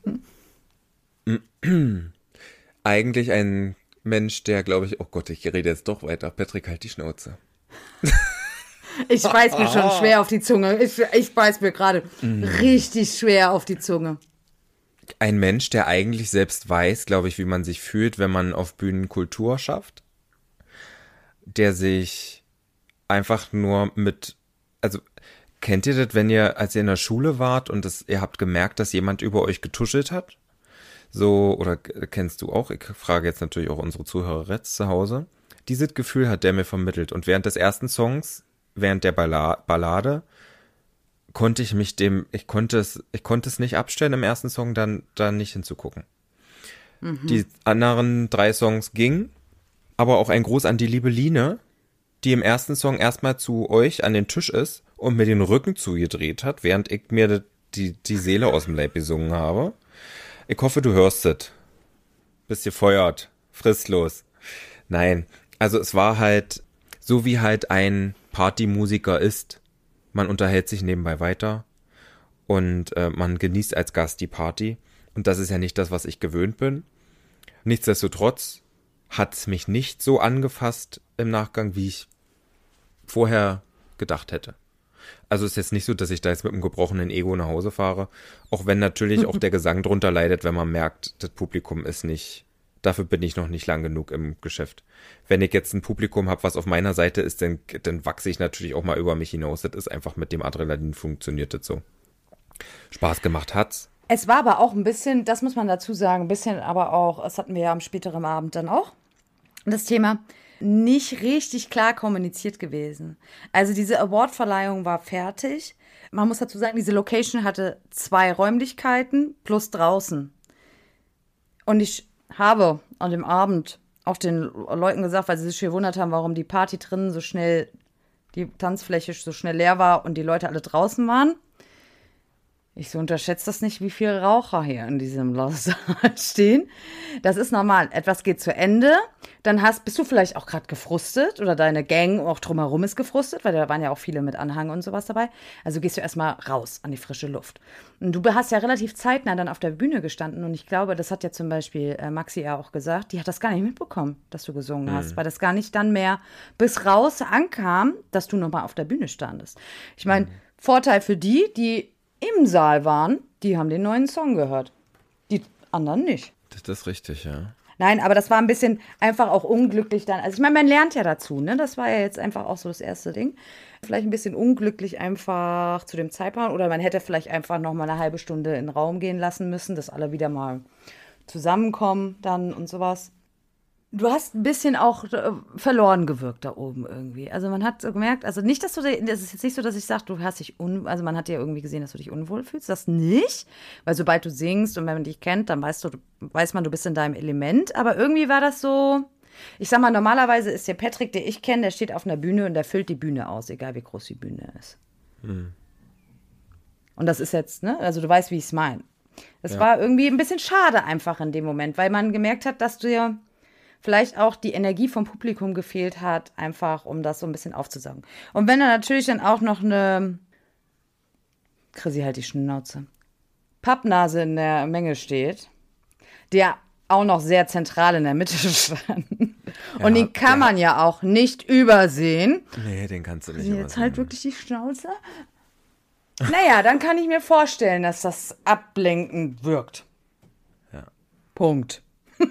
hm. eigentlich ein Mensch, der, glaube ich, oh Gott, ich rede jetzt doch weiter. Patrick, halt die Schnauze. Ich beiß mir schon schwer auf die Zunge. Ich, ich beiß mir gerade mm. richtig schwer auf die Zunge. Ein Mensch, der eigentlich selbst weiß, glaube ich, wie man sich fühlt, wenn man auf Bühnen Kultur schafft. Der sich einfach nur mit, also kennt ihr das, wenn ihr, als ihr in der Schule wart und das, ihr habt gemerkt, dass jemand über euch getuschelt hat? So, oder kennst du auch? Ich frage jetzt natürlich auch unsere Zuhörer jetzt zu Hause. Dieses Gefühl hat der mir vermittelt. Und während des ersten Songs, während der Balla- Ballade, konnte ich mich dem, ich konnte es, ich konnte es nicht abstellen, im ersten Song dann, dann nicht hinzugucken. Mhm. Die anderen drei Songs gingen, aber auch ein Gruß an die liebe Line, die im ersten Song erstmal zu euch an den Tisch ist und mir den Rücken zugedreht hat, während ich mir die, die Seele aus dem Leib gesungen habe. Ich hoffe, du hörst es. Bist gefeuert. Fristlos. Nein, also es war halt so, wie halt ein Partymusiker ist. Man unterhält sich nebenbei weiter und äh, man genießt als Gast die Party. Und das ist ja nicht das, was ich gewöhnt bin. Nichtsdestotrotz hat es mich nicht so angefasst im Nachgang, wie ich vorher gedacht hätte. Also ist jetzt nicht so, dass ich da jetzt mit einem gebrochenen Ego nach Hause fahre. Auch wenn natürlich auch der Gesang drunter leidet, wenn man merkt, das Publikum ist nicht, dafür bin ich noch nicht lang genug im Geschäft. Wenn ich jetzt ein Publikum habe, was auf meiner Seite ist, dann, dann wachse ich natürlich auch mal über mich hinaus. Das ist einfach mit dem Adrenalin funktioniert das so. Spaß gemacht hat's. Es war aber auch ein bisschen, das muss man dazu sagen, ein bisschen aber auch, das hatten wir ja am späteren Abend dann auch, das Thema nicht richtig klar kommuniziert gewesen. Also diese Awardverleihung war fertig. Man muss dazu sagen, diese Location hatte zwei Räumlichkeiten plus draußen. Und ich habe an dem Abend auch den Leuten gesagt, weil sie sich gewundert haben, warum die Party drinnen so schnell, die Tanzfläche so schnell leer war und die Leute alle draußen waren. Ich so unterschätze das nicht, wie viele Raucher hier in diesem Saal stehen. Das ist normal. Etwas geht zu Ende, dann hast, bist du vielleicht auch gerade gefrustet oder deine Gang auch drumherum ist gefrustet, weil da waren ja auch viele mit Anhang und sowas dabei. Also gehst du erstmal raus an die frische Luft. Und du hast ja relativ zeitnah dann auf der Bühne gestanden und ich glaube, das hat ja zum Beispiel äh, Maxi ja auch gesagt, die hat das gar nicht mitbekommen, dass du gesungen mhm. hast, weil das gar nicht dann mehr bis raus ankam, dass du nochmal auf der Bühne standest. Ich meine, mhm. Vorteil für die, die im Saal waren, die haben den neuen Song gehört. Die anderen nicht. Das ist richtig, ja. Nein, aber das war ein bisschen einfach auch unglücklich dann. Also ich meine, man lernt ja dazu, ne? Das war ja jetzt einfach auch so das erste Ding. Vielleicht ein bisschen unglücklich einfach zu dem Zeitpunkt. Oder man hätte vielleicht einfach noch mal eine halbe Stunde in den Raum gehen lassen müssen, dass alle wieder mal zusammenkommen dann und sowas. Du hast ein bisschen auch äh, verloren gewirkt da oben irgendwie. Also man hat so gemerkt, also nicht, dass du, das ist jetzt nicht so, dass ich sage, du hast dich, un, also man hat ja irgendwie gesehen, dass du dich unwohl fühlst, das nicht, weil sobald du singst und wenn man dich kennt, dann weißt du, weiß man, du bist in deinem Element, aber irgendwie war das so, ich sag mal, normalerweise ist der Patrick, den ich kenne, der steht auf einer Bühne und der füllt die Bühne aus, egal wie groß die Bühne ist. Hm. Und das ist jetzt, ne, also du weißt, wie ich es meine. Das ja. war irgendwie ein bisschen schade einfach in dem Moment, weil man gemerkt hat, dass du ja vielleicht auch die Energie vom Publikum gefehlt hat, einfach um das so ein bisschen aufzusaugen. Und wenn da natürlich dann auch noch eine, Chrissy, halt die Schnauze, Pappnase in der Menge steht, der auch noch sehr zentral in der Mitte stand. Ja, und den kann man ja auch nicht übersehen. Nee, den kannst du nicht also übersehen. Jetzt halt wirklich die Schnauze. Naja, dann kann ich mir vorstellen, dass das ablenkend wirkt. Ja. Punkt.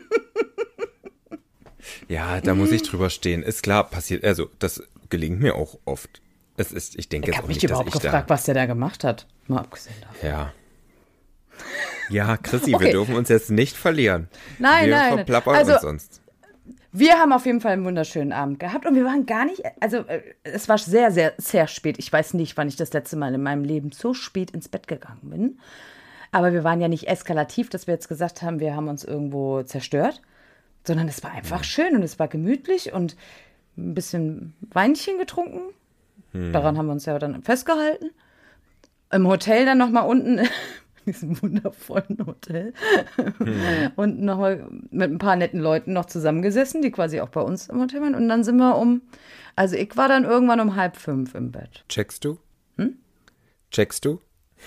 Ja, da muss ich drüber stehen. Ist klar, passiert, also das gelingt mir auch oft. Es ist, ich denke ich jetzt auch mich nicht, dass überhaupt ich gefragt, da... was der da gemacht hat. Mal abgesehen davon. Ja. Ja, Chrissy, okay. Wir dürfen uns jetzt nicht verlieren. Nein, wir nein. Wir verplappern also, uns sonst. Wir haben auf jeden Fall einen wunderschönen Abend gehabt und wir waren gar nicht, also äh, es war sehr, sehr, sehr spät. Ich weiß nicht, wann ich das letzte Mal in meinem Leben so spät ins Bett gegangen bin. Aber wir waren ja nicht eskalativ, dass wir jetzt gesagt haben, wir haben uns irgendwo zerstört. Sondern es war einfach schön und es war gemütlich und ein bisschen Weinchen getrunken. Hm. Daran haben wir uns ja dann festgehalten. Im Hotel dann nochmal unten, in diesem wundervollen Hotel, hm. und nochmal mit ein paar netten Leuten noch zusammengesessen, die quasi auch bei uns im Hotel waren. Und dann sind wir um, also ich war dann irgendwann um halb fünf im Bett. Checkst du? Hm? Checkst du?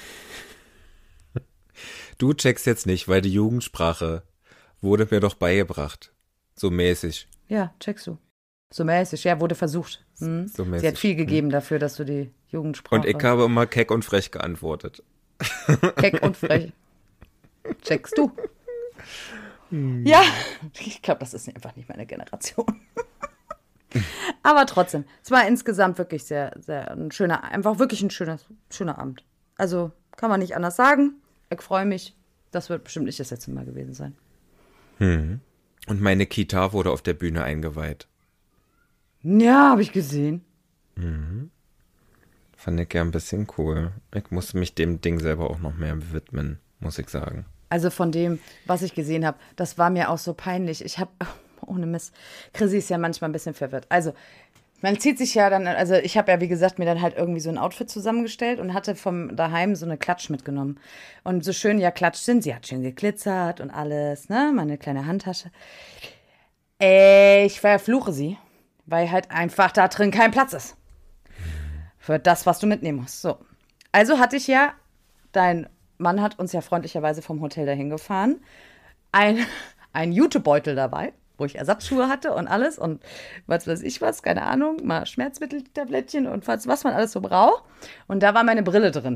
Du checkst jetzt nicht, weil die Jugendsprache wurde mir doch beigebracht. So mäßig. Ja, checkst du. So mäßig, ja, wurde versucht. Hm? So mäßig. Sie hat viel gegeben hm. dafür, dass du die Jugendsprache... Und ich habe immer keck und frech geantwortet. Keck und frech. Checkst du? Hm. Ja, ich glaube, das ist einfach nicht meine Generation. Aber trotzdem, es war insgesamt wirklich sehr, sehr ein schöner, einfach wirklich ein schöner, schöner Abend. Also kann man nicht anders sagen. Ich freue mich. Das wird bestimmt nicht das letzte Mal gewesen sein. Hm. Und meine Kita wurde auf der Bühne eingeweiht. Ja, habe ich gesehen. Mhm. Fand ich ja ein bisschen cool. Ich musste mich dem Ding selber auch noch mehr widmen, muss ich sagen. Also von dem, was ich gesehen habe, das war mir auch so peinlich. Ich habe, ohne Mist, Chrissy ist ja manchmal ein bisschen verwirrt. Also man zieht sich ja dann, also ich habe ja, wie gesagt, mir dann halt irgendwie so ein Outfit zusammengestellt und hatte vom daheim so eine Klatsch mitgenommen. Und so schön ja Klatsch sind, sie hat schön geglitzert und alles, ne, meine kleine Handtasche. Äh, ich verfluche sie, weil halt einfach da drin kein Platz ist. Für das, was du mitnehmen musst. So. Also hatte ich ja, dein Mann hat uns ja freundlicherweise vom Hotel dahin gefahren, ein, ein Jutebeutel dabei. wo ich Ersatzschuhe hatte und alles und was weiß ich was, keine Ahnung, mal Schmerzmitteltablettchen und was, was man alles so braucht. Und da war meine Brille drin,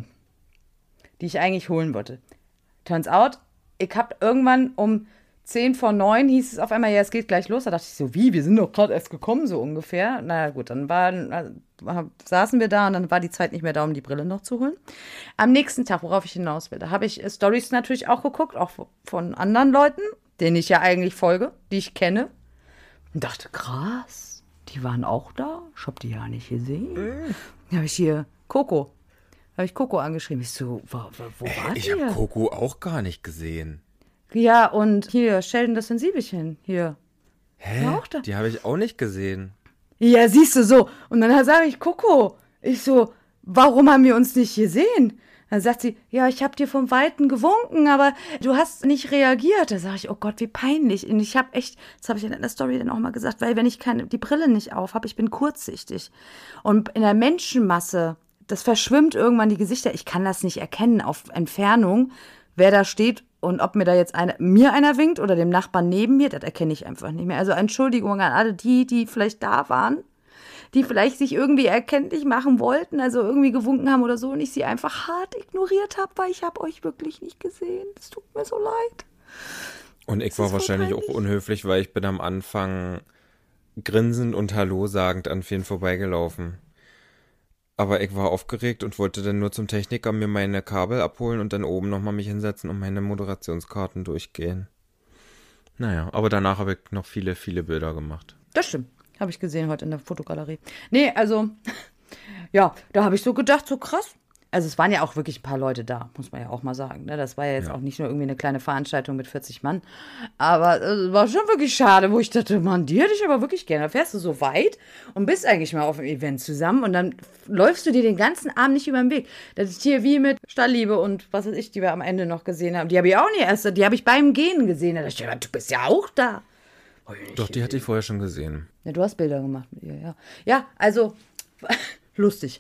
die ich eigentlich holen wollte. Turns out, ich hab irgendwann um zehn vor neun hieß es auf einmal, ja, es geht gleich los. Da dachte ich so, wie, wir sind doch gerade erst gekommen, so ungefähr. Na gut, dann waren, äh, saßen wir da und dann war die Zeit nicht mehr da, um die Brille noch zu holen. Am nächsten Tag, worauf ich hinaus will, da habe ich Storys natürlich auch geguckt, auch von anderen Leuten, denen ich ja eigentlich folge, die ich kenne. Und dachte, krass, die waren auch da? Ich habe die ja nicht gesehen. Mhm. Da habe ich hier Coco, habe ich Coco angeschrieben. Ich so, wo, wo war die? Ich habe Coco auch gar nicht gesehen. Ja, und hier, Sheldon das Sensibelchen, hier. Hä? Auch da. Die habe ich auch nicht gesehen. Ja, siehst du so. Und dann sage ich, Coco. Ich so, warum haben wir uns nicht gesehen? Dann sagt sie, ja, ich habe dir vom Weiten gewunken, aber du hast nicht reagiert. Da sage ich, oh Gott, wie peinlich. Und ich habe echt, das habe ich in der Story dann auch mal gesagt, weil wenn ich keine, die Brille nicht auf habe, ich bin kurzsichtig. Und in der Menschenmasse, das verschwimmt irgendwann die Gesichter. Ich kann das nicht erkennen auf Entfernung, wer da steht. Und ob mir da jetzt eine, mir einer winkt oder dem Nachbarn neben mir, das erkenne ich einfach nicht mehr. Also Entschuldigung an alle die, die vielleicht da waren, die vielleicht sich irgendwie erkenntlich machen wollten, also irgendwie gewunken haben oder so und ich sie einfach hart ignoriert habe, weil ich habe euch wirklich nicht gesehen. Es tut mir so leid. Und ich war wahrscheinlich auch unhöflich, weil ich bin am Anfang grinsend und Hallo sagend an vielen vorbeigelaufen. Aber ich war aufgeregt und wollte dann nur zum Techniker mir meine Kabel abholen und dann oben nochmal mich hinsetzen und meine Moderationskarten durchgehen. Naja, aber danach habe ich noch viele, viele Bilder gemacht. Das stimmt. Habe ich gesehen heute in der Fotogalerie. Nee, also, ja, da habe ich so gedacht, so krass. Also es waren ja auch wirklich ein paar Leute da, muss man ja auch mal sagen. Ne? Das war ja jetzt ja. auch nicht nur irgendwie eine kleine Veranstaltung mit vierzig Mann. Aber es äh, war schon wirklich schade, wo ich dachte, Mann, die hätte ich aber wirklich gerne. Da fährst du so weit und bist eigentlich mal auf einem Event zusammen und dann läufst du dir den ganzen Abend nicht über den Weg. Das ist hier wie mit Stallliebe und was weiß ich, die wir am Ende noch gesehen haben. Die habe ich auch nicht erst, die habe ich beim Gehen gesehen. Da dachte ich, du bist ja auch da. Doch, die hatte ich vorher schon gesehen. Ja, du hast Bilder gemacht mit ihr, ja. Ja, also, lustig.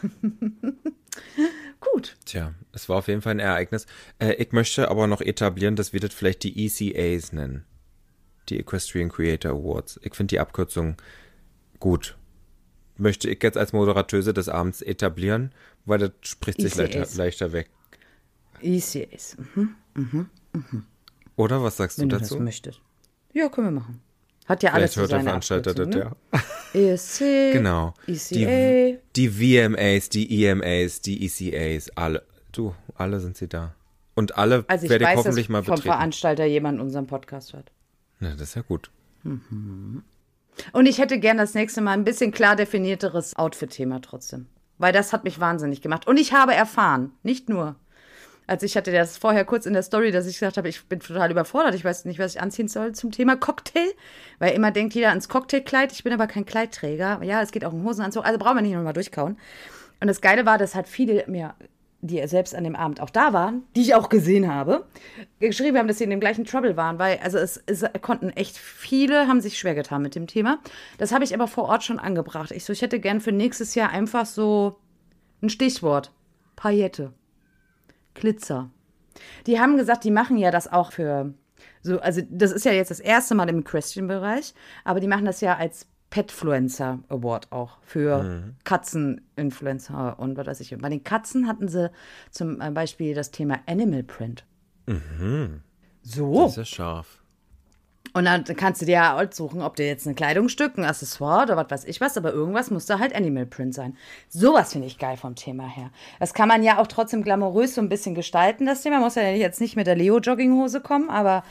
Gut. Tja, es war auf jeden Fall ein Ereignis. Äh, ich möchte aber noch etablieren, dass wir das vielleicht die E C As nennen. Die Equestrian Creator Awards. Ich finde die Abkürzung gut. Möchte ich jetzt als Moderatöse des Abends etablieren, weil das spricht sich leichter, leichter weg. E C As. Mhm, mhm, mhm. Oder, was sagst Wenn du dazu? dazu? Wenn du das möchtest. Ja, können wir machen. Hat ja alles Vielleicht so hört seine der Veranstalter das, ne? ja. E S C, genau. E C A. Die, die V M As, die E M As, die E C As, alle. Du, alle sind sie da. Und alle also ich werde ich weiß, hoffentlich dass mal vom betreten. Veranstalter jemand unseren Podcast hört. Na, das ist ja gut. Mhm. Und ich hätte gern das nächste Mal ein bisschen klar definierteres Outfit-Thema trotzdem. Weil das hat mich wahnsinnig gemacht. Und ich habe erfahren, nicht nur, als ich hatte das vorher kurz in der Story, dass ich gesagt habe, ich bin total überfordert, ich weiß nicht, was ich anziehen soll zum Thema Cocktail, weil immer denkt jeder ans Cocktailkleid, ich bin aber kein Kleidträger. Ja, es geht auch um Hosenanzug, also brauchen wir nicht nochmal durchkauen. Und das Geile war, dass halt viele mir, die selbst an dem Abend auch da waren, die ich auch gesehen habe, geschrieben haben, dass sie in dem gleichen Trouble waren, weil also es, es konnten echt viele, haben sich schwer getan mit dem Thema. Das habe ich aber vor Ort schon angebracht. Ich so, ich hätte gern für nächstes Jahr einfach so ein Stichwort, Paillette. Glitzer. Die haben gesagt, die machen ja das auch für so, also das ist ja jetzt das erste Mal im Equestrian-Bereich, aber die machen das ja als Petfluencer Award auch für mhm. Katzeninfluencer und was weiß ich. Bei den Katzen hatten sie zum Beispiel das Thema Animal Print. Mhm. So. Das ist ja scharf. Und dann kannst du dir ja aussuchen, ob dir jetzt ein Kleidungsstück, ein Accessoire oder was weiß ich was, aber irgendwas muss da halt Animal Print sein. Sowas finde ich geil vom Thema her. Das kann man ja auch trotzdem glamourös so ein bisschen gestalten, das Thema. Muss ja jetzt nicht mit der Leo-Jogginghose kommen, aber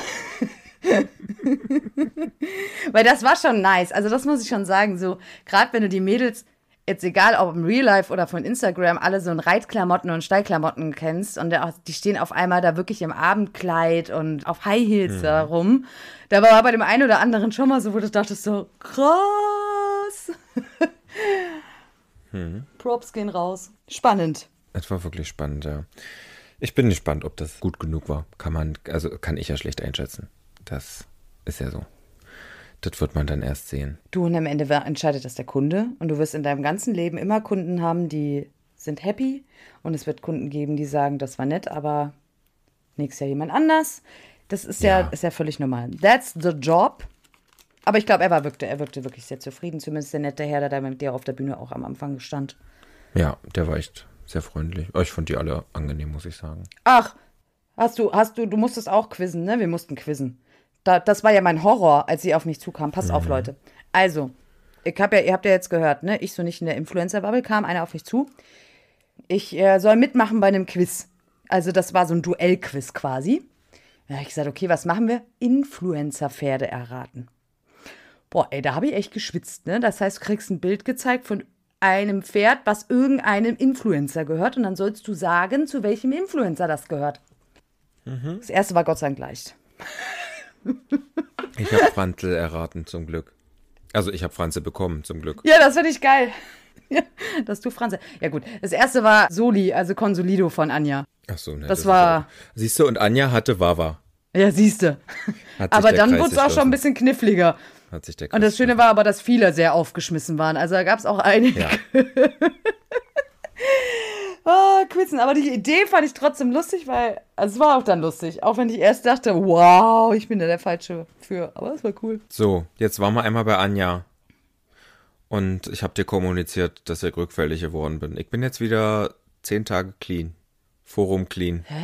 weil das war schon nice. Also das muss ich schon sagen, so gerade wenn du die Mädels jetzt egal, ob im Real Life oder von Instagram, alle so in Reitklamotten und Steilklamotten kennst und die stehen auf einmal da wirklich im Abendkleid und auf High Heels mhm. da rum. Da war bei dem einen oder anderen schon mal so, wo du dachtest so, krass. mhm. Props gehen raus. Spannend. Es war wirklich spannend, ja. Ich bin gespannt, ob das gut genug war. Kann man, also kann ich ja schlecht einschätzen. Das ist ja so. Das wird man dann erst sehen. Du, und am Ende entscheidet das der Kunde. Und du wirst in deinem ganzen Leben immer Kunden haben, die sind happy. Und es wird Kunden geben, die sagen, das war nett, aber nächstes Jahr jemand anders. Das ist ja, Ja. ist ja völlig normal. That's the job. Aber ich glaube, er war wirkte, er wirkte wirklich sehr zufrieden. Zumindest der nette Herr, der da mit dir auf der Bühne auch am Anfang stand. Ja, der war echt sehr freundlich. Oh, ich fand die alle angenehm, muss ich sagen. Ach, hast du, hast du, du musstest auch quizzen, ne? Wir mussten quizzen. Da, das war ja mein Horror, als sie auf mich zukam. Pass auf, Leute. Also, ich hab ja, ihr habt ja jetzt gehört, ne? Ich so nicht in der Influencer-Bubble, kam einer auf mich zu. Ich äh, soll mitmachen bei einem Quiz. Also, das war so ein Duellquiz quasi. Da hab ich gesagt, okay, was machen wir? Influencer-Pferde erraten. Boah, ey, da habe ich echt geschwitzt, ne? Das heißt, du kriegst ein Bild gezeigt von einem Pferd, was irgendeinem Influencer gehört. Und dann sollst du sagen, zu welchem Influencer das gehört. Mhm. Das erste war Gott sei Dank leicht. Ich habe Franzl erraten, zum Glück. Also ich habe Franzl bekommen, zum Glück. Ja, das finde ich geil. Ja, dass du Franzl. Ja gut, das erste war Soli, also Consolido von Anja. Ach so, ne, das, das war... Siehst du, und Anja hatte Wawa. Ja, siehste. Aber dann wurde es auch schon ein bisschen kniffliger. Hat sich der und das Schöne war aber, dass viele sehr aufgeschmissen waren. Also da gab es auch einige. Ja. Oh, Quizzen. Aber die Idee fand ich trotzdem lustig, weil also es war auch dann lustig. Auch wenn ich erst dachte, wow, ich bin da der Falsche für. Aber es war cool. So, jetzt waren wir einmal bei Anja. Und ich habe dir kommuniziert, dass ich rückfällig geworden bin. Ich bin jetzt wieder zehn Tage clean. Forum clean. Hä?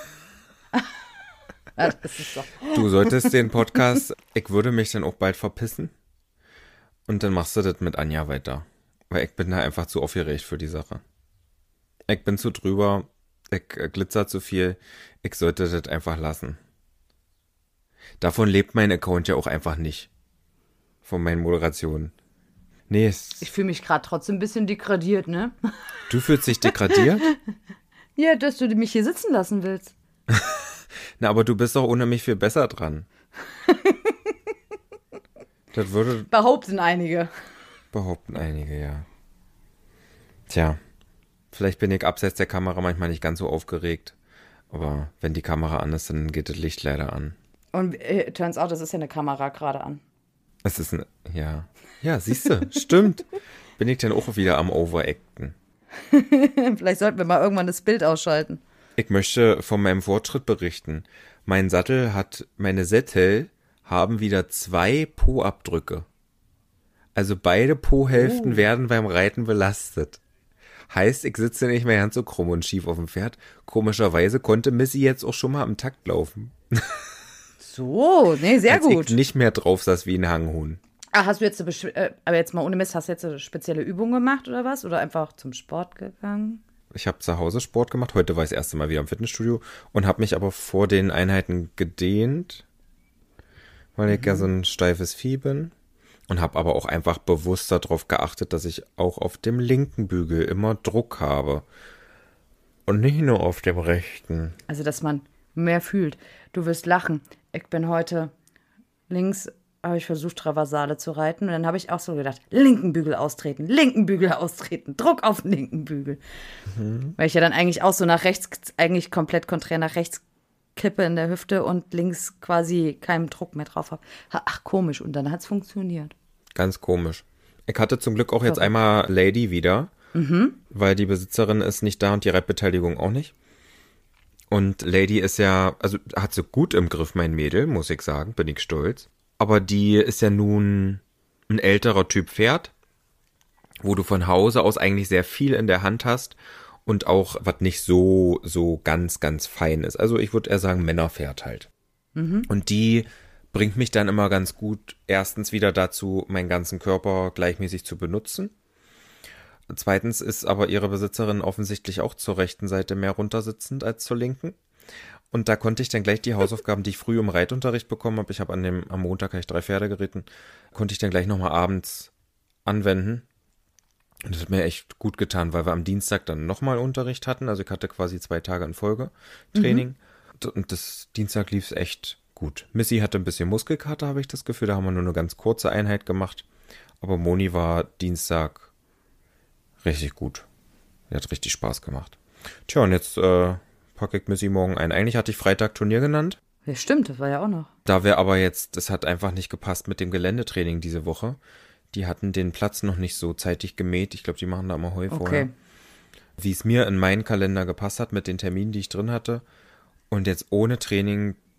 Ja, das ist so. Du solltest den Podcast, ich würde mich dann auch bald verpissen. Und dann machst du das mit Anja weiter. Weil ich bin da einfach zu aufgeregt für die Sache. Ich bin zu drüber, ich glitzer zu viel, ich sollte das einfach lassen. Davon lebt mein Account ja auch einfach nicht. Von meinen Moderationen. Nee, es ich fühle mich gerade trotzdem ein bisschen degradiert, ne? Du fühlst dich degradiert? Ja, dass du mich hier sitzen lassen willst. Na, aber du bist doch ohne mich viel besser dran. Das würde... Behaupten einige. Behaupten einige, ja. Tja, vielleicht bin ich abseits der Kamera manchmal nicht ganz so aufgeregt. Aber wenn die Kamera an ist, dann geht das Licht leider an. Und äh, turns out, das ist ja eine Kamera gerade an. Es ist ein... Ja. Ja, siehst du, stimmt. Bin ich dann auch wieder am Overacten. Vielleicht sollten wir mal irgendwann das Bild ausschalten. Ich möchte von meinem Fortschritt berichten. Mein Sattel hat, meine Sättel haben wieder zwei Po-Abdrücke. Also beide Po-Hälften oh. werden beim Reiten belastet. Heißt, ich sitze nicht mehr ganz so krumm und schief auf dem Pferd. Komischerweise konnte Missy jetzt auch schon mal am Takt laufen. So, nee, sehr Als gut. Ich nicht mehr drauf saß wie ein Hanghuhn. Ach, hast du jetzt, eine, äh, aber jetzt mal ohne Mist, hast du jetzt eine spezielle Übung gemacht oder was? Oder einfach zum Sport gegangen? Ich habe zu Hause Sport gemacht. Heute war ich das erste Mal wieder im Fitnessstudio und habe mich aber vor den Einheiten gedehnt, weil ich mhm. ja so ein steifes Vieh bin. Und habe aber auch einfach bewusst darauf geachtet, dass ich auch auf dem linken Bügel immer Druck habe. Und nicht nur auf dem rechten. Also, dass man mehr fühlt. Du wirst lachen. Ich bin heute links, habe ich versucht, Traversale zu reiten. Und dann habe ich auch so gedacht, linken Bügel austreten, linken Bügel austreten, Druck auf den linken Bügel. Mhm. Weil ich ja dann eigentlich auch so nach rechts, eigentlich komplett konträr nach rechts kippe in der Hüfte und links quasi keinen Druck mehr drauf habe. Ach, komisch. Und dann hat es funktioniert. Ganz komisch. Ich hatte zum Glück auch jetzt einmal Lady wieder, mhm. weil die Besitzerin ist nicht da und die Reitbeteiligung auch nicht. Und Lady ist ja, also hat sie gut im Griff, mein Mädel, muss ich sagen, bin ich stolz. Aber die ist ja nun ein älterer Typ Pferd, wo du von Hause aus eigentlich sehr viel in der Hand hast und auch was nicht so, so ganz, ganz fein ist. Also ich würde eher sagen Männerpferd halt. Mhm. Und die bringt mich dann immer ganz gut erstens wieder dazu, meinen ganzen Körper gleichmäßig zu benutzen. Zweitens ist aber ihre Besitzerin offensichtlich auch zur rechten Seite mehr runtersitzend als zur linken. Und da konnte ich dann gleich die Hausaufgaben, die ich früh im Reitunterricht bekommen habe, ich habe an dem am Montag habe ich drei Pferde geritten, konnte ich dann gleich nochmal abends anwenden. Und das hat mir echt gut getan, weil wir am Dienstag dann nochmal Unterricht hatten. Also ich hatte quasi zwei Tage in Folge Training. Mhm. Und das Dienstag lief es echt gut. Missy hatte ein bisschen Muskelkater, habe ich das Gefühl. Da haben wir nur eine ganz kurze Einheit gemacht. Aber Moni war Dienstag richtig gut. Die hat richtig Spaß gemacht. Tja, und jetzt äh, packe ich Missy morgen ein. Eigentlich hatte ich Freitag Turnier genannt. Ja, stimmt, das war ja auch noch. Da wäre aber jetzt, das hat einfach nicht gepasst mit dem Geländetraining diese Woche. Die hatten den Platz noch nicht so zeitig gemäht. Ich glaube, die machen da immer Heu okay. vorher. Wie es mir in meinen Kalender gepasst hat mit den Terminen, die ich drin hatte. Und jetzt ohne Training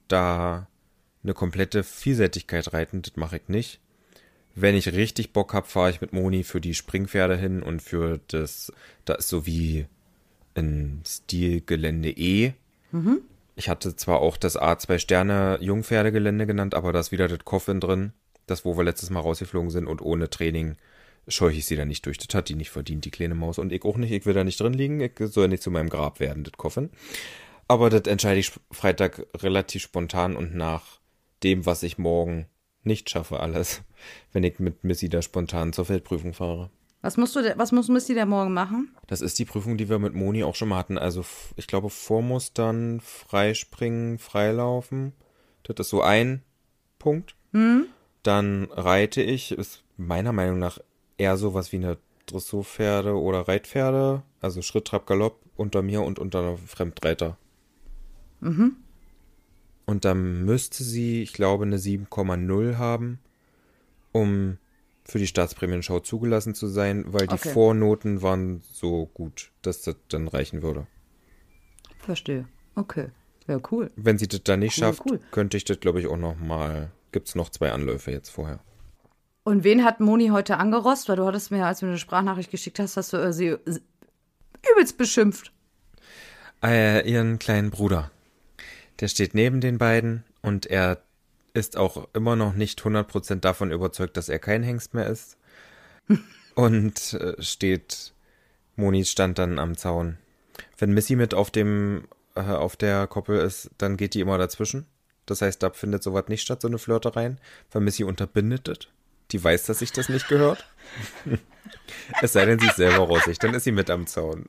da eine komplette Vielseitigkeit reiten, das mache ich nicht. Wenn ich richtig Bock habe, fahre ich mit Moni für die Springpferde hin und für das, da ist so wie ein Stilgelände E. Mhm. Ich hatte zwar auch das A zwei Sterne Jungpferdegelände genannt, aber da ist wieder das Coffin drin, das wo wir letztes Mal rausgeflogen sind und ohne Training scheuche ich sie da nicht durch. Das hat die nicht verdient, die kleine Maus. Und ich auch nicht, ich will da nicht drin liegen, ich soll nicht zu meinem Grab werden, das Coffin. Aber das entscheide ich Freitag relativ spontan und nach dem, was ich morgen nicht schaffe alles, wenn ich mit Missy da spontan zur Feldprüfung fahre. Was musst du, was muss Missy da morgen machen? Das ist die Prüfung, die wir mit Moni auch schon mal hatten. Also ich glaube Vormustern, Freispringen, Freilaufen. Das ist so ein Punkt. Hm? Dann reite ich, ist meiner Meinung nach eher sowas wie eine Dressurpferde oder Reitpferde. Also Schritt, Trab, Galopp unter mir und unter einem Fremdreiter. Mhm. Und dann müsste sie, ich glaube, eine sieben Komma null haben, um für die Staatsprämienschau zugelassen zu sein, weil die okay. Vornoten waren so gut, dass das dann reichen würde. Verstehe. Okay. Ja, cool. Wenn sie das dann nicht cool, schafft, cool. könnte ich das, glaube ich, auch noch mal, gibt es noch zwei Anläufe jetzt vorher. Und wen hat Moni heute angerost? Weil du hattest mir, als du eine Sprachnachricht geschickt hast, hast du äh, sie übelst beschimpft. Äh, ihren kleinen Bruder. Der steht neben den beiden und er ist auch immer noch nicht hundert Prozent davon überzeugt, dass er kein Hengst mehr ist. Und äh, steht, Moni stand dann am Zaun. Wenn Missy mit auf dem äh, auf der Koppel ist, dann geht die immer dazwischen. Das heißt, da findet sowas nicht statt, so eine Flirtereien, weil Missy unterbindet das. Die weiß, dass sich das nicht gehört. Es sei denn, sie ist selber rossig, dann ist sie mit am Zaun.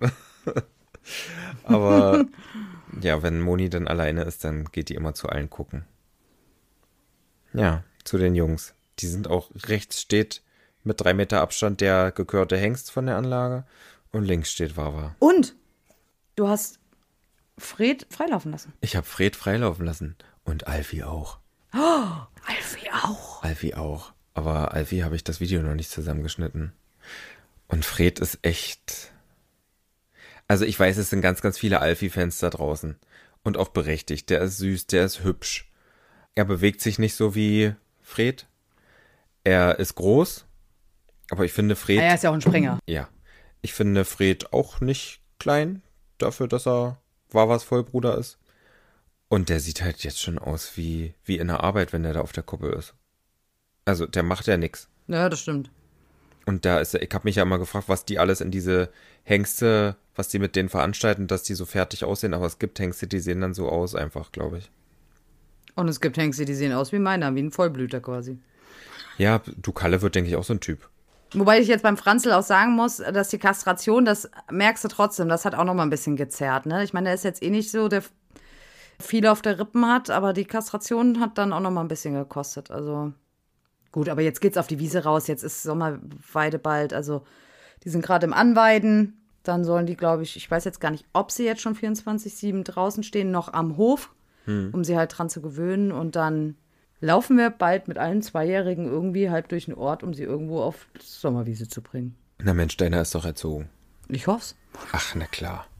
Aber ja, wenn Moni dann alleine ist, dann geht die immer zu allen gucken. Ja, zu den Jungs. Die sind auch, rechts steht mit drei Meter Abstand der gekörte Hengst von der Anlage und links steht Wawa. Und du hast Fred freilaufen lassen. Ich habe Fred freilaufen lassen und Alfie auch. Oh, Alfie auch. Alfie auch. Aber Alfie habe ich das Video noch nicht zusammengeschnitten. Und Fred ist echt... Also ich weiß, es sind ganz, ganz viele Alfie-Fans da draußen. Und auch berechtigt. Der ist süß, der ist hübsch. Er bewegt sich nicht so wie Fred. Er ist groß. Aber ich finde Fred... Er ist ja auch ein Springer. Ja. Ich finde Fred auch nicht klein. Dafür, dass er Wawas Vollbruder ist. Und der sieht halt jetzt schon aus wie, wie in der Arbeit, wenn der da auf der Kuppel ist. Also der macht ja nichts. Ja, das stimmt. Und da ist, ich habe mich ja immer gefragt, was die alles in diese Hengste, was die mit denen veranstalten, dass die so fertig aussehen. Aber es gibt Hengste, die sehen dann so aus einfach, glaube ich. Und es gibt Hengste, die sehen aus wie meiner, wie ein Vollblüter quasi. Ja, du Kalle wird, denke ich, auch so ein Typ. Wobei ich jetzt beim Franzl auch sagen muss, dass die Kastration, das merkst du trotzdem, das hat auch noch mal ein bisschen gezerrt, ne? Ich meine, der ist jetzt eh nicht so, der viel auf der Rippen hat, aber die Kastration hat dann auch noch mal ein bisschen gekostet, also gut, aber jetzt geht's auf die Wiese raus, jetzt ist Sommerweide bald, also die sind gerade im Anweiden, dann sollen die, glaube ich, ich weiß jetzt gar nicht, ob sie jetzt schon vierundzwanzig sieben draußen stehen, noch am Hof, hm. um sie halt dran zu gewöhnen und dann laufen wir bald mit allen Zweijährigen irgendwie halt durch den Ort, um sie irgendwo auf die Sommerwiese zu bringen. Na Mensch, deiner ist doch erzogen. Ich hoff's. Ach, na klar.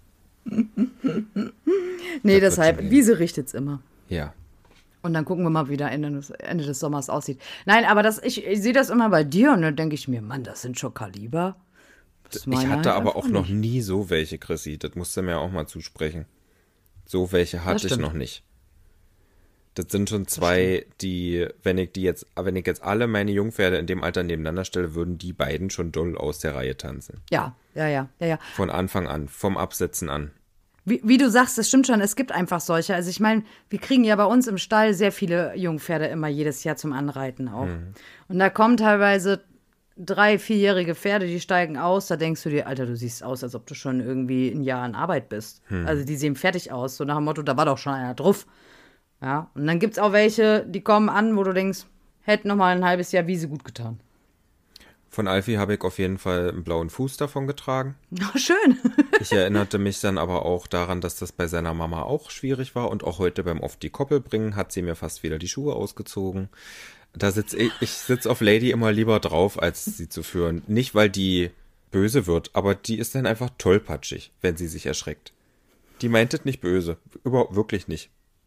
Nee, das deshalb, Wiese richtet's immer. Ja. Und dann gucken wir mal, wie der Ende des, Ende des Sommers aussieht. Nein, aber das, ich, ich sehe das immer bei dir und dann denke ich mir, Mann, das sind schon Kaliber. Ich hatte halt aber auch nicht. Noch nie so welche, Chrissy. Das musst du mir auch mal zusprechen. So welche hatte ich noch nicht. Das sind schon zwei, die, wenn ich die jetzt, wenn ich jetzt alle meine Jungpferde in dem Alter nebeneinander stelle, würden die beiden schon doll aus der Reihe tanzen. Ja, ja, ja, ja, ja. Von Anfang an, vom Absetzen an. Wie, wie du sagst, das stimmt schon, es gibt einfach solche. Also ich meine, wir kriegen ja bei uns im Stall sehr viele Jungpferde immer jedes Jahr zum Anreiten auch. Mhm. Und da kommen teilweise drei-, vierjährige Pferde, die steigen aus, da denkst du dir, Alter, du siehst aus, als ob du schon irgendwie ein Jahr in Arbeit bist. Mhm. Also die sehen fertig aus, so nach dem Motto, da war doch schon einer drauf. Ja, und dann gibt's auch welche, die kommen an, wo du denkst, hätte noch mal ein halbes Jahr Wiese gut getan. Von Alfie habe ich auf jeden Fall einen blauen Fuß davon getragen. Oh, schön. Ich erinnerte mich dann aber auch daran, dass das bei seiner Mama auch schwierig war. Und auch heute beim Oft die Koppel bringen hat sie mir fast wieder die Schuhe ausgezogen. Da sitz ich, ich sitze auf Lady immer lieber drauf, als sie zu führen. Nicht, weil die böse wird, aber die ist dann einfach tollpatschig, wenn sie sich erschreckt. Die meint es nicht böse. Überhaupt wirklich nicht.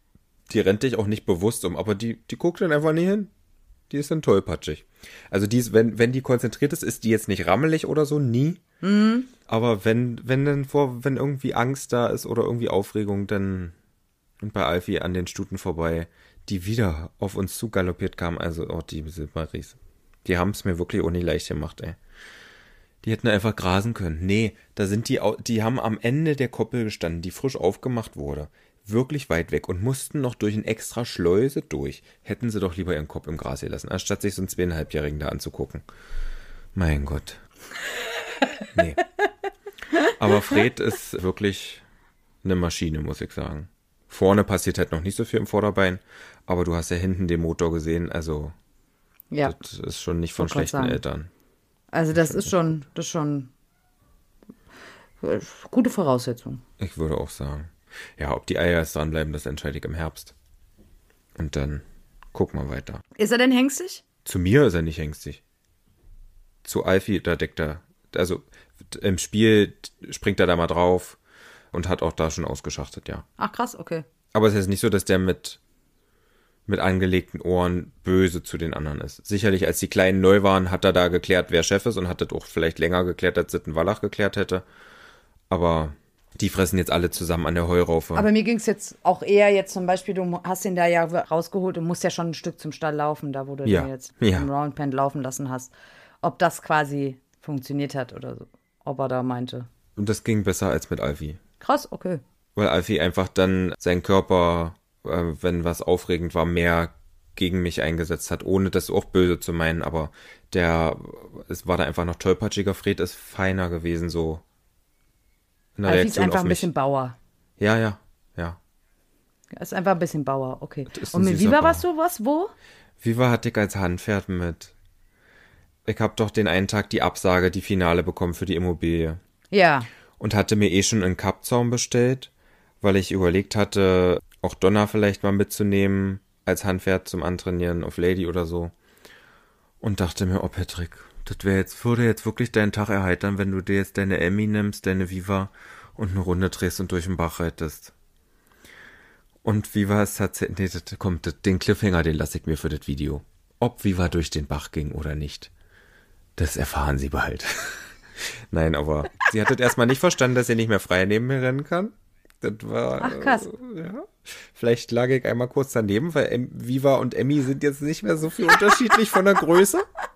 Die rennt dich auch nicht bewusst um, aber die, die guckt dann einfach nie hin. Die ist dann tollpatschig. Also die ist, wenn, wenn die konzentriert ist, ist die jetzt nicht rammelig oder so, nie. Mhm. Aber wenn, wenn dann vor, wenn irgendwie Angst da ist oder irgendwie Aufregung, dann und bei Alfie an den Stuten vorbei, die wieder auf uns zu galoppiert kam, also oh, die Silmaris. Die haben es mir wirklich ohne leicht gemacht, ey. Die hätten einfach grasen können. Nee, da sind die, die haben am Ende der Koppel gestanden, die frisch aufgemacht wurde. Wirklich weit weg und mussten noch durch eine extra Schleuse durch. Hätten sie doch lieber ihren Kopf im Gras gelassen, anstatt sich so einen zweieinhalbjährigen da anzugucken. Mein Gott. Nee. Aber Fred ist wirklich eine Maschine, muss ich sagen. Vorne passiert halt noch nicht so viel im Vorderbein, aber du hast ja hinten den Motor gesehen, also ja. Das ist schon nicht von schlechten Eltern. Also das ist schon, das ist schon gute Voraussetzung. Ich würde auch sagen. Ja, ob die Eier jetzt dranbleiben, das entscheide ich im Herbst. Und dann gucken wir weiter. Ist er denn hängstig? Zu mir ist er nicht hängstig. Zu Alfie, da deckt er. Also im Spiel springt er da mal drauf und hat auch da schon ausgeschachtet, ja. Ach krass, okay. Aber es ist nicht so, dass der mit, mit angelegten Ohren böse zu den anderen ist. Sicherlich, als die Kleinen neu waren, hat er da geklärt, wer Chef ist und hat das auch vielleicht länger geklärt, als das ein Wallach geklärt hätte. Aber die fressen jetzt alle zusammen an der Heuraufe. Aber mir ging es jetzt auch eher jetzt zum Beispiel, du hast ihn da ja rausgeholt und musst ja schon ein Stück zum Stall laufen, da wo du ja. den jetzt ja. im Roundpen laufen lassen hast. Ob das quasi funktioniert hat oder so. Ob er da meinte. Und das ging besser als mit Alfie. Krass, okay. Weil Alfie einfach dann seinen Körper, äh, wenn was aufregend war, mehr gegen mich eingesetzt hat, ohne das auch böse zu meinen. Aber der, es war da einfach noch tollpatschiger. Fred ist feiner gewesen, so. Alfie ist einfach ein bisschen Bauer. Ja, ja, ja. Er ist einfach ein bisschen Bauer, okay. Und mit Viva warst du was, wo? Viva hatte ich als Handpferd mit. Ich habe doch den einen Tag die Absage, die Finale bekommen für die Immobilie. Ja. Und hatte mir eh schon einen Kappzaum bestellt, weil ich überlegt hatte, auch Donna vielleicht mal mitzunehmen als Handpferd zum Antrainieren auf Lady oder so. Und dachte mir, oh Patrick, das wäre jetzt, würde jetzt wirklich deinen Tag erheitern, wenn du dir jetzt deine Emmy nimmst, deine Viva und eine Runde drehst und durch den Bach reitest. Und Viva ist tatsächlich, nee, das kommt, das, den Cliffhanger, den lasse ich mir für das Video. Ob Viva durch den Bach ging oder nicht, das erfahren sie bald. Nein, aber sie hat das erstmal nicht verstanden, dass sie nicht mehr frei neben mir rennen kann. Das war, ach krass. Äh, ja. Vielleicht lag ich einmal kurz daneben, weil em- Viva und Emmy sind jetzt nicht mehr so viel unterschiedlich von der Größe.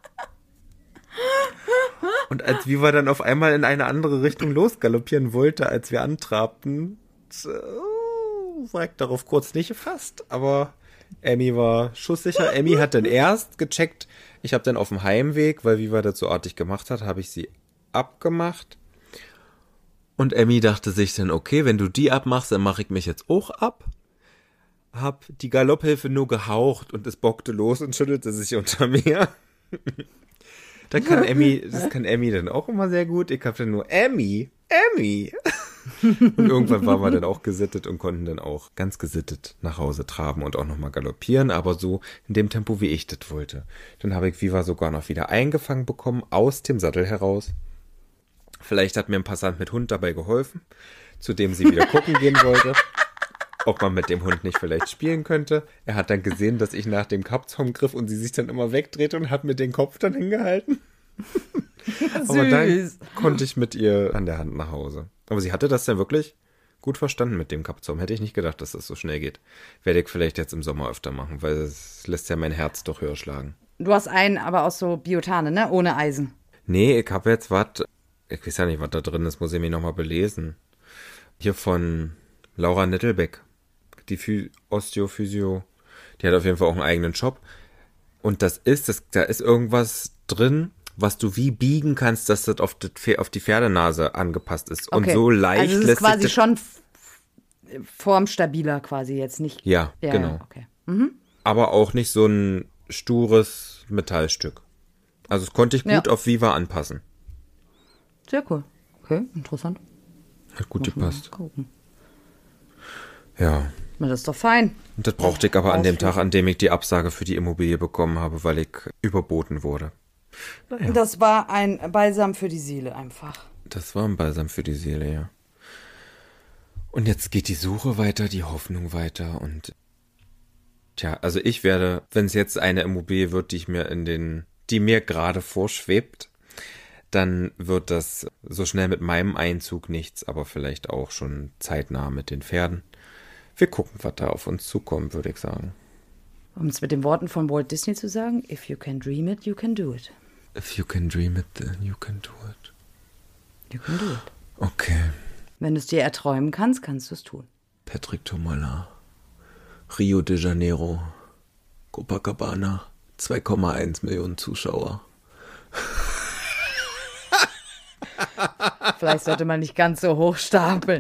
Und als Viva dann auf einmal in eine andere Richtung losgaloppieren wollte, als wir antrabten, äh, war ich darauf kurz nicht gefasst. Aber Emmy war schusssicher. Emmy hat dann erst gecheckt. Ich habe dann auf dem Heimweg, weil Viva das so artig gemacht hat, habe ich sie abgemacht. Und Emmy dachte sich dann, okay, wenn du die abmachst, dann mache ich mich jetzt auch ab. Hab die Galopphilfe nur gehaucht und es bockte los und schüttelte sich unter mir. Da kann Emmy, das kann Emmy dann auch immer sehr gut. Ich hab dann nur Emmy, Emmy. Und irgendwann waren wir dann auch gesittet und konnten dann auch ganz gesittet nach Hause traben und auch nochmal galoppieren, aber so in dem Tempo, wie ich das wollte. Dann habe ich Viva sogar noch wieder eingefangen bekommen, aus dem Sattel heraus. Vielleicht hat mir ein Passant mit Hund dabei geholfen, zu dem sie wieder gucken gehen wollte, ob man mit dem Hund nicht vielleicht spielen könnte. Er hat dann gesehen, dass ich nach dem Kappzaum griff und sie sich dann immer wegdreht und hat mir den Kopf dann hingehalten. Aber dann konnte ich mit ihr an der Hand nach Hause. Aber sie hatte das dann wirklich gut verstanden mit dem Kappzaum. Hätte ich nicht gedacht, dass das so schnell geht. Werde ich vielleicht jetzt im Sommer öfter machen, weil es lässt ja mein Herz doch höher schlagen. Du hast einen aber aus so Biotane, ne? Ohne Eisen. Nee, ich habe jetzt was, ich weiß ja nicht, was da drin ist, muss ich mich nochmal belesen. Hier von Laura Nittelbeck, die Phy- Osteophysio, die hat auf jeden Fall auch einen eigenen Shop. Und das ist, das, da ist irgendwas drin, was du wie biegen kannst, dass das auf die, auf die Pferdenase angepasst ist. Okay. Und so leicht also es ist lässt quasi sich schon f- formstabiler quasi jetzt nicht. Ja, ja genau. Ja, okay. Mhm. Aber auch nicht so ein stures Metallstück. Also es konnte ich gut ja. auf Viva anpassen. Sehr cool. Okay, interessant. Hat gut gepasst. Ja. Na, das ist doch fein. Und das brauchte ich aber an dem Tag, an dem ich die Absage für die Immobilie bekommen habe, weil ich überboten wurde. Naja. Das war ein Balsam für die Seele einfach. Das war ein Balsam für die Seele, ja. Und jetzt geht die Suche weiter, die Hoffnung weiter und Tja, also ich werde, wenn es jetzt eine Immobilie wird, die ich mir in den, die mir gerade vorschwebt, dann wird das so schnell mit meinem Einzug nichts, aber vielleicht auch schon zeitnah mit den Pferden. Wir gucken, was da auf uns zukommt, würde ich sagen. Um es mit den Worten von Walt Disney zu sagen, if you can dream it, you can do it. If you can dream it, then you can do it. You can do it. Okay. Wenn du es dir erträumen kannst, kannst du es tun. Patrick Tomala, Rio de Janeiro, Copacabana, zwei Komma eins Millionen Zuschauer. Vielleicht sollte man nicht ganz so hoch stapeln.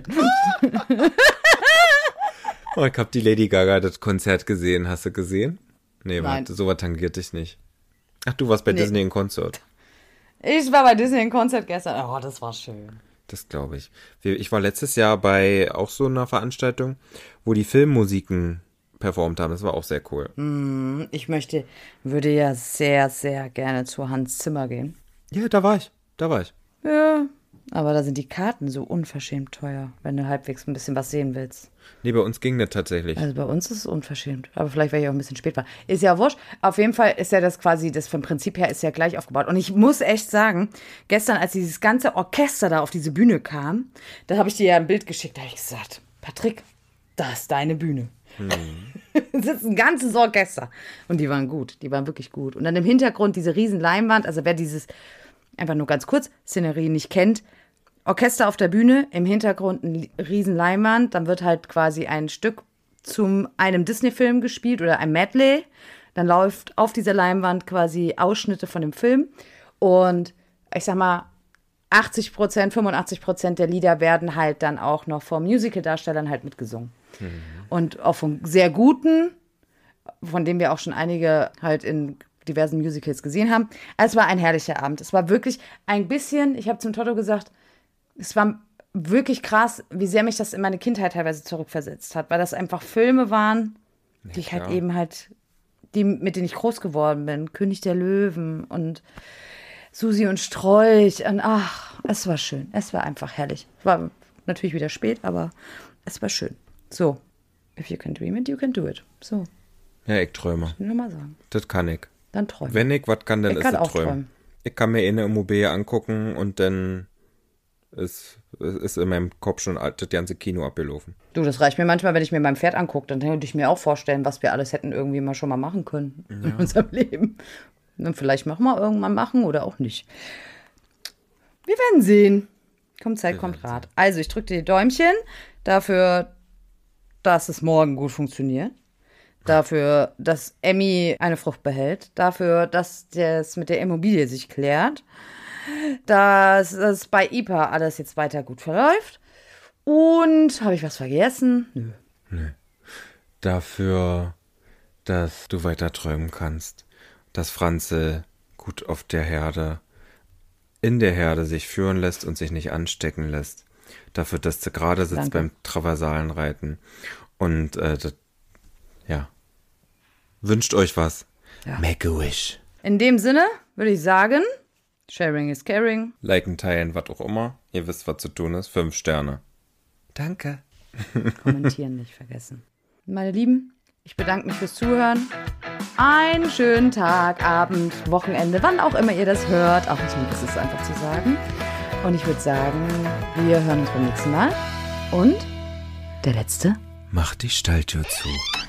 Oh, ich hab die Lady Gaga das Konzert gesehen. Hast du gesehen? Nee, Nein. warte, sowas tangiert dich nicht. Ach, du warst bei Nee. Disney im Konzert. Ich war bei Disney im Konzert gestern. Oh, das war schön. Das glaube ich. Wir- Ich war letztes Jahr bei auch so einer Veranstaltung, wo die Filmmusiken performt haben. Das war auch sehr cool. Ich möchte, würde ja sehr, sehr gerne zu Hans Zimmer gehen. Ja, da war ich. Da war ich. Ja, aber da sind die Karten so unverschämt teuer, wenn du halbwegs ein bisschen was sehen willst. Nee, bei uns ging das tatsächlich. Also bei uns ist es unverschämt. Aber vielleicht, weil ich auch ein bisschen spät war. Ist ja wurscht. Auf jeden Fall ist ja das quasi, das vom Prinzip her ist ja gleich aufgebaut. Und ich muss echt sagen, gestern, als dieses ganze Orchester da auf diese Bühne kam, da habe ich dir ja ein Bild geschickt, da habe ich gesagt, Patrick, das ist deine Bühne. Es sitzt ein ganzes Orchester. Und die waren gut, die waren wirklich gut. Und dann im Hintergrund diese riesen Leinwand, also wer dieses, einfach nur ganz kurz, Szenerie nicht kennt, Orchester auf der Bühne, im Hintergrund ein riesen Leinwand, dann wird halt quasi ein Stück zum einem Disney-Film gespielt oder ein Medley. Dann läuft auf dieser Leinwand quasi Ausschnitte von dem Film. Und ich sag mal, achtzig Prozent, fünfundachtzig Prozent der Lieder werden halt dann auch noch von Musical-Darstellern halt mitgesungen. Und auch von sehr guten, von denen wir auch schon einige halt in diversen Musicals gesehen haben. Es war ein herrlicher Abend. Es war wirklich ein bisschen, ich habe zum Toto gesagt, es war wirklich krass, wie sehr mich das in meine Kindheit teilweise zurückversetzt hat, weil das einfach Filme waren, die ich halt klar. eben halt, die, mit denen ich groß geworden bin. König der Löwen und Susi und Strolch. Und ach, es war schön. Es war einfach herrlich. War natürlich wieder spät, aber es war schön. So, if you can dream it, you can do it. So, Ja, ich träume. will ich nur mal sagen. Das kann ich. Dann träumen. Wenn ich was kann, dann Ich ist kann es auch träumen. träumen. Ich kann mir eh eine Immobilie angucken und dann ist, ist in meinem Kopf schon das ganze Kino abgelaufen. Du, das reicht mir manchmal, wenn ich mir mein Pferd angucke, dann könnte ich mir auch vorstellen, was wir alles hätten irgendwie mal schon mal machen können in unserem Leben. Und vielleicht machen wir irgendwann machen oder auch nicht. Wir werden sehen. Kommt Zeit, kommt Rat. Also, ich drücke dir die Däumchen dafür, dass es morgen gut funktioniert. Dafür, dass Emmy eine Frucht behält. Dafür, dass das mit der Immobilie sich klärt. Dass es bei I P A alles jetzt weiter gut verläuft. Und habe ich was vergessen? Nö. Dafür, dass du weiter träumen kannst. Dass Franzl gut auf der Herde, in der Herde sich führen lässt und sich nicht anstecken lässt. Dafür, dass du gerade sitzt Danke. beim Traversalen reiten. Und, äh, das, ja. Wünscht euch was. Ja. Make a wish. In dem Sinne würde ich sagen, sharing is caring. Liken, teilen, was auch immer. Ihr wisst, was zu tun ist. Fünf Sterne. Danke. Kommentieren nicht vergessen. Meine Lieben, ich bedanke mich fürs Zuhören. Einen schönen Tag, Abend, Wochenende, wann auch immer ihr das hört. Auch ich liebe es, es einfach zu sagen. Und ich würde sagen, wir hören uns beim nächsten Mal. Und der letzte. Macht die Stalltür zu.